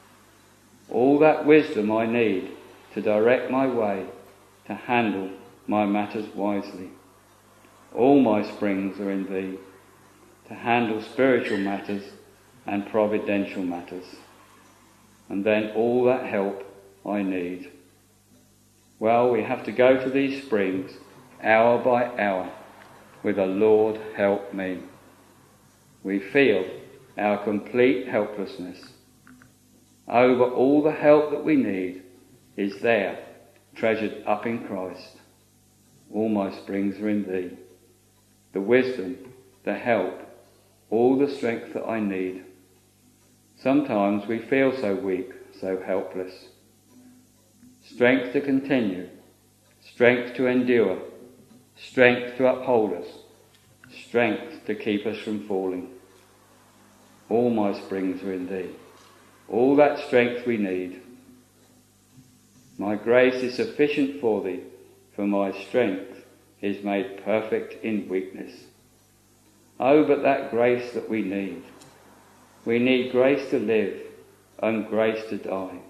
All that wisdom I need to direct my way, to handle my matters wisely. All my springs are in thee, to handle spiritual matters and providential matters. And then all that help I need. Well, we have to go to these springs hour by hour with a Lord help me. We feel our complete helplessness. Oh, but all the help that we need is there, treasured up in Christ. All my springs are in thee. The wisdom, the help, all the strength that I need. Sometimes we feel so weak, so helpless. Strength to continue, strength to endure, strength to uphold us, strength to keep us from falling. All my springs are in thee. All that strength we need. My grace is sufficient for thee, for my strength is made perfect in weakness. Oh, but that grace that we need. We need grace to live and grace to die.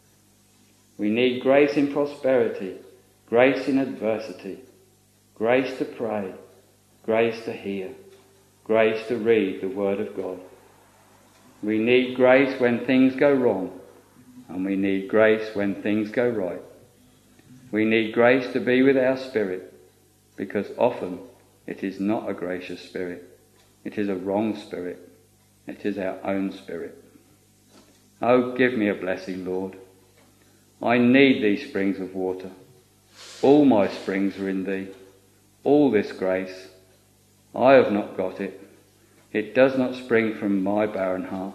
We need grace in prosperity, grace in adversity, grace to pray, grace to hear, grace to read the Word of God. We need grace when things go wrong, and we need grace when things go right. We need grace to be with our spirit, because often it is not a gracious spirit. It is a wrong spirit. It is our own spirit. Oh, give me a blessing, Lord. I need these springs of water. All my springs are in thee. All this grace. I have not got it. It does not spring from my barren heart.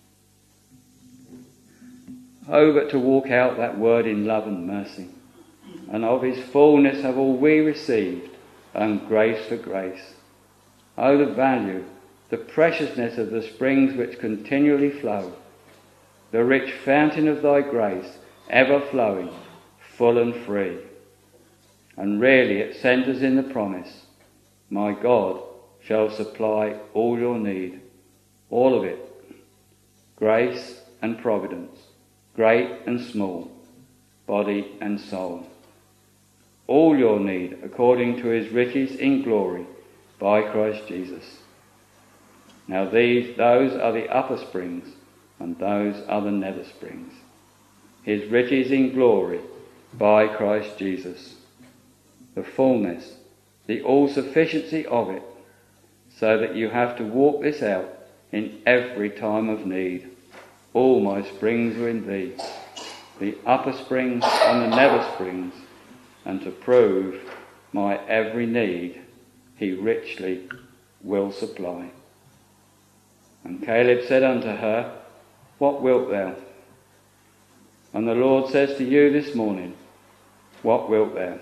Oh, but to walk out that word in love and mercy, and of his fullness have all we received, and grace for grace. Oh, the value, the preciousness of the springs which continually flow, the rich fountain of thy grace, ever flowing, full and free. And really it centres in the promise, my God shall supply all your need, all of it, grace and providence, great and small, body and soul. All your need according to his riches in glory by Christ Jesus. Now these, those are the upper springs, and those are the nether springs. His riches in glory by Christ Jesus. The fullness, the all-sufficiency of it, so that you have to walk this out in every time of need. All my springs are in thee. The upper springs and the nether springs and to prove my every need he richly will supply. And Caleb said unto her, What wilt thou? And the Lord says to you this morning, What wilt thou?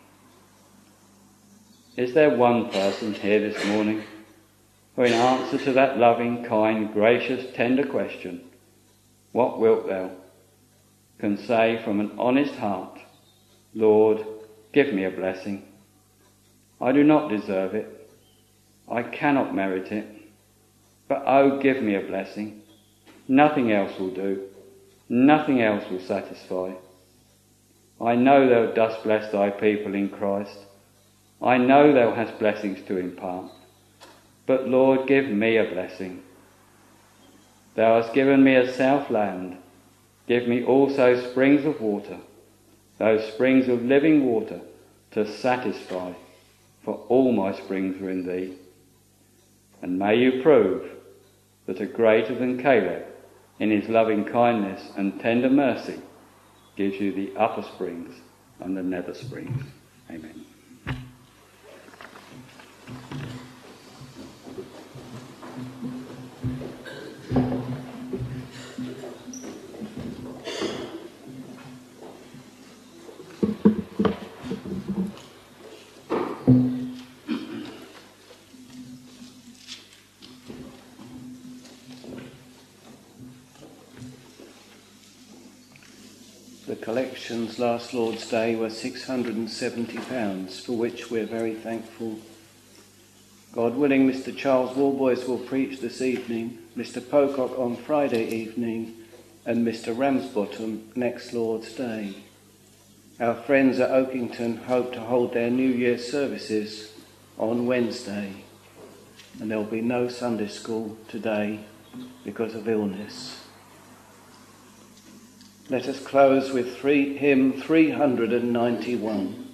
Is there one person here this morning who in answer to that loving, kind, gracious, tender question, What wilt thou? Can say from an honest heart, Lord, give me a blessing. I do not deserve it. I cannot merit it. But oh, give me a blessing. Nothing else will do. Nothing else will satisfy. I know thou dost bless thy people in Christ. I know thou hast blessings to impart. But Lord, give me a blessing. Thou hast given me a south land. Give me also springs of water, those springs of living water to satisfy, for all my springs are in thee. And may you prove that a greater than Caleb, in his loving kindness and tender mercy, gives you the upper springs and the nether springs. Amen. The collections last Lord's Day were six hundred and seventy pounds, for which we're very thankful. God willing, Mister Charles Warboys will preach this evening, Mister Pocock on Friday evening, and Mister Ramsbottom next Lord's Day. Our friends at Oakington hope to hold their New Year's services on Wednesday, and there'll be no Sunday school today because of illness. Let us close with three, hymn three hundred ninety-one.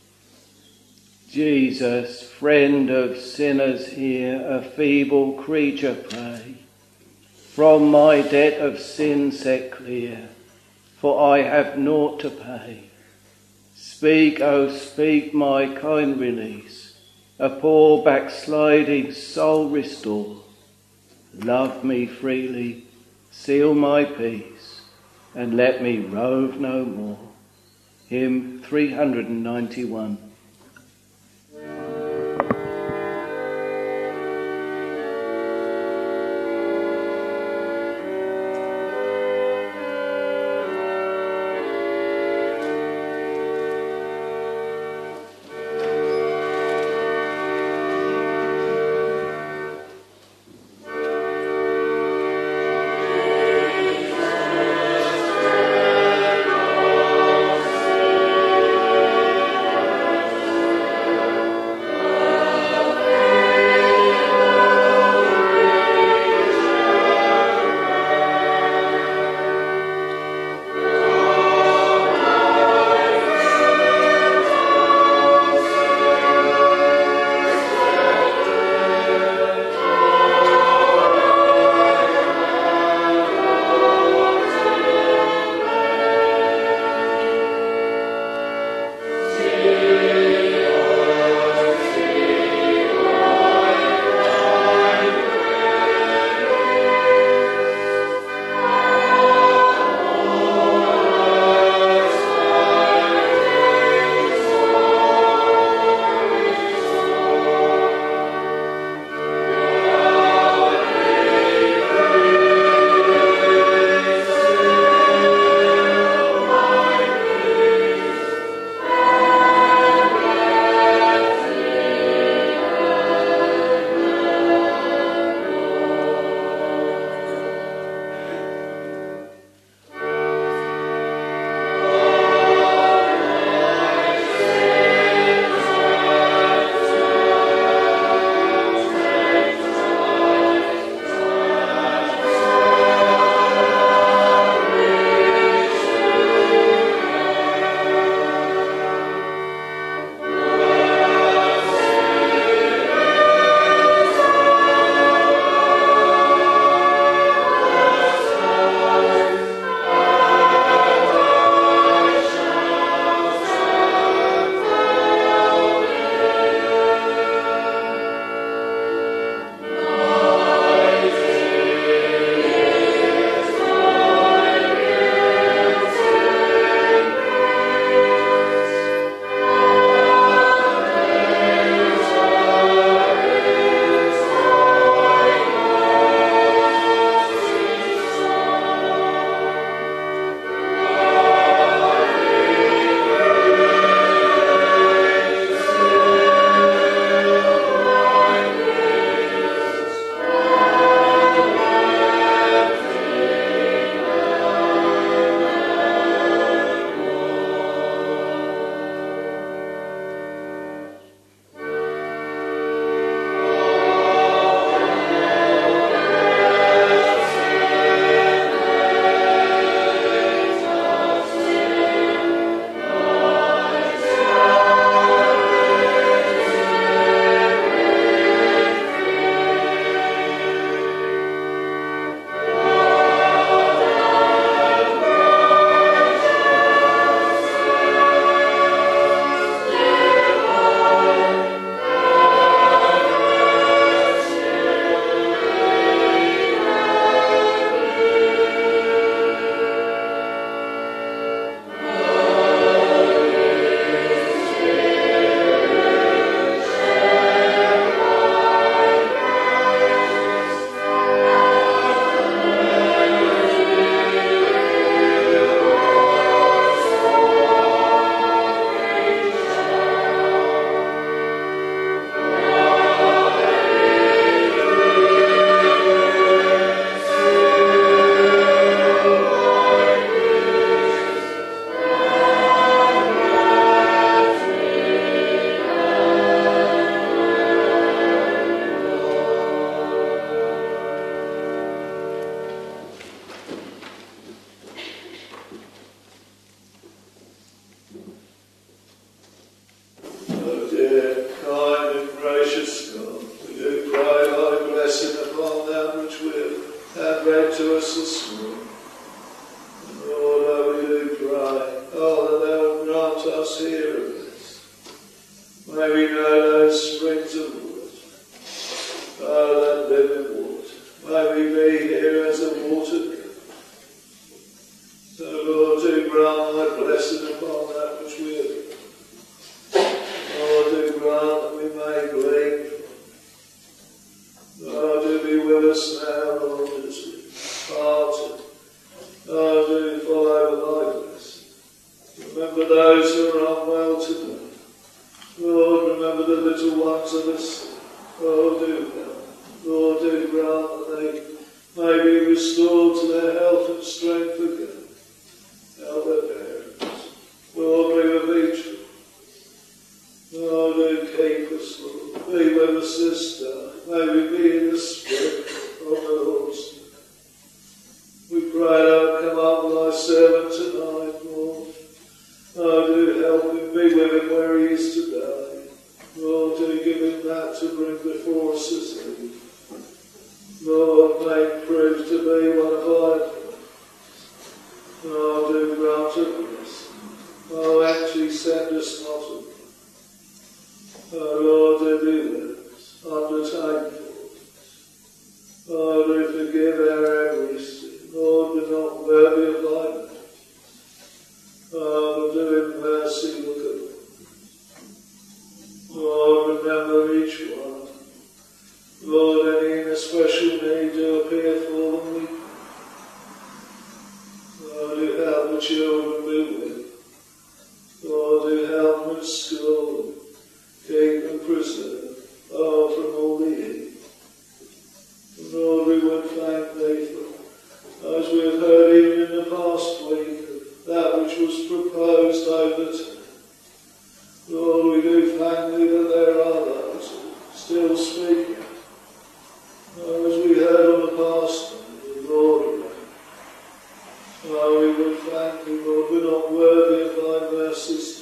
Jesus, friend of sinners, hear a feeble creature pray. From my debt of sin set clear, for I have naught to pay. Speak, oh speak, my kind release, a poor backsliding soul restore. Love me freely, seal my peace, and let me rove no more. Hymn three hundred ninety-one. Thank to us this morning. Lord, how we do pray, oh, that thou wilt grant us here of this. May we know those springs of water, oh, that living water. May we be here as a water giver. So, Lord, do grant thy blessing upon that which we have done. Lord, do grant that we may glean from it. Lord, do be with us now, Lord, as we part. Lord, do follow thy blessing. Remember those who are unwell today. Lord, remember the little ones of us. Lord, do help. Lord, do grant that they may be restored to their health and strength again. Help their parents. Lord, be with each one. Lord, do keep us, Lord. Be with us this day. May we be in the spirit of the Lord's name. We pray thou come up with thy servant tonight, Lord. Lord, do help him. Be with him where he is today. Lord, do give him that to bring before us this evening. Lord, may it prove to be one of thy plans. Lord, do grant it us. Oh, actually send us not away. Oh, Lord, do be with us. Undertake for us. Oh, do forgive our every sin. Lord, we're not worthy of thy name. Oh, but do in mercy look at us. Lord, remember each one. Lord, any in a special need, do appear for them, we pray. Lord, do help the children be with them. Lord, do help them at school. Keep them preserved, oh, from all the evil. And Lord, we would thank thee for, as we have heard even in the past week, that which was proposed over time. Lord, we do thank thee that there are those still speaking. Oh, as we heard on the past day, Lord, oh, we would thank thee, Lord, we're not worthy of thy mercies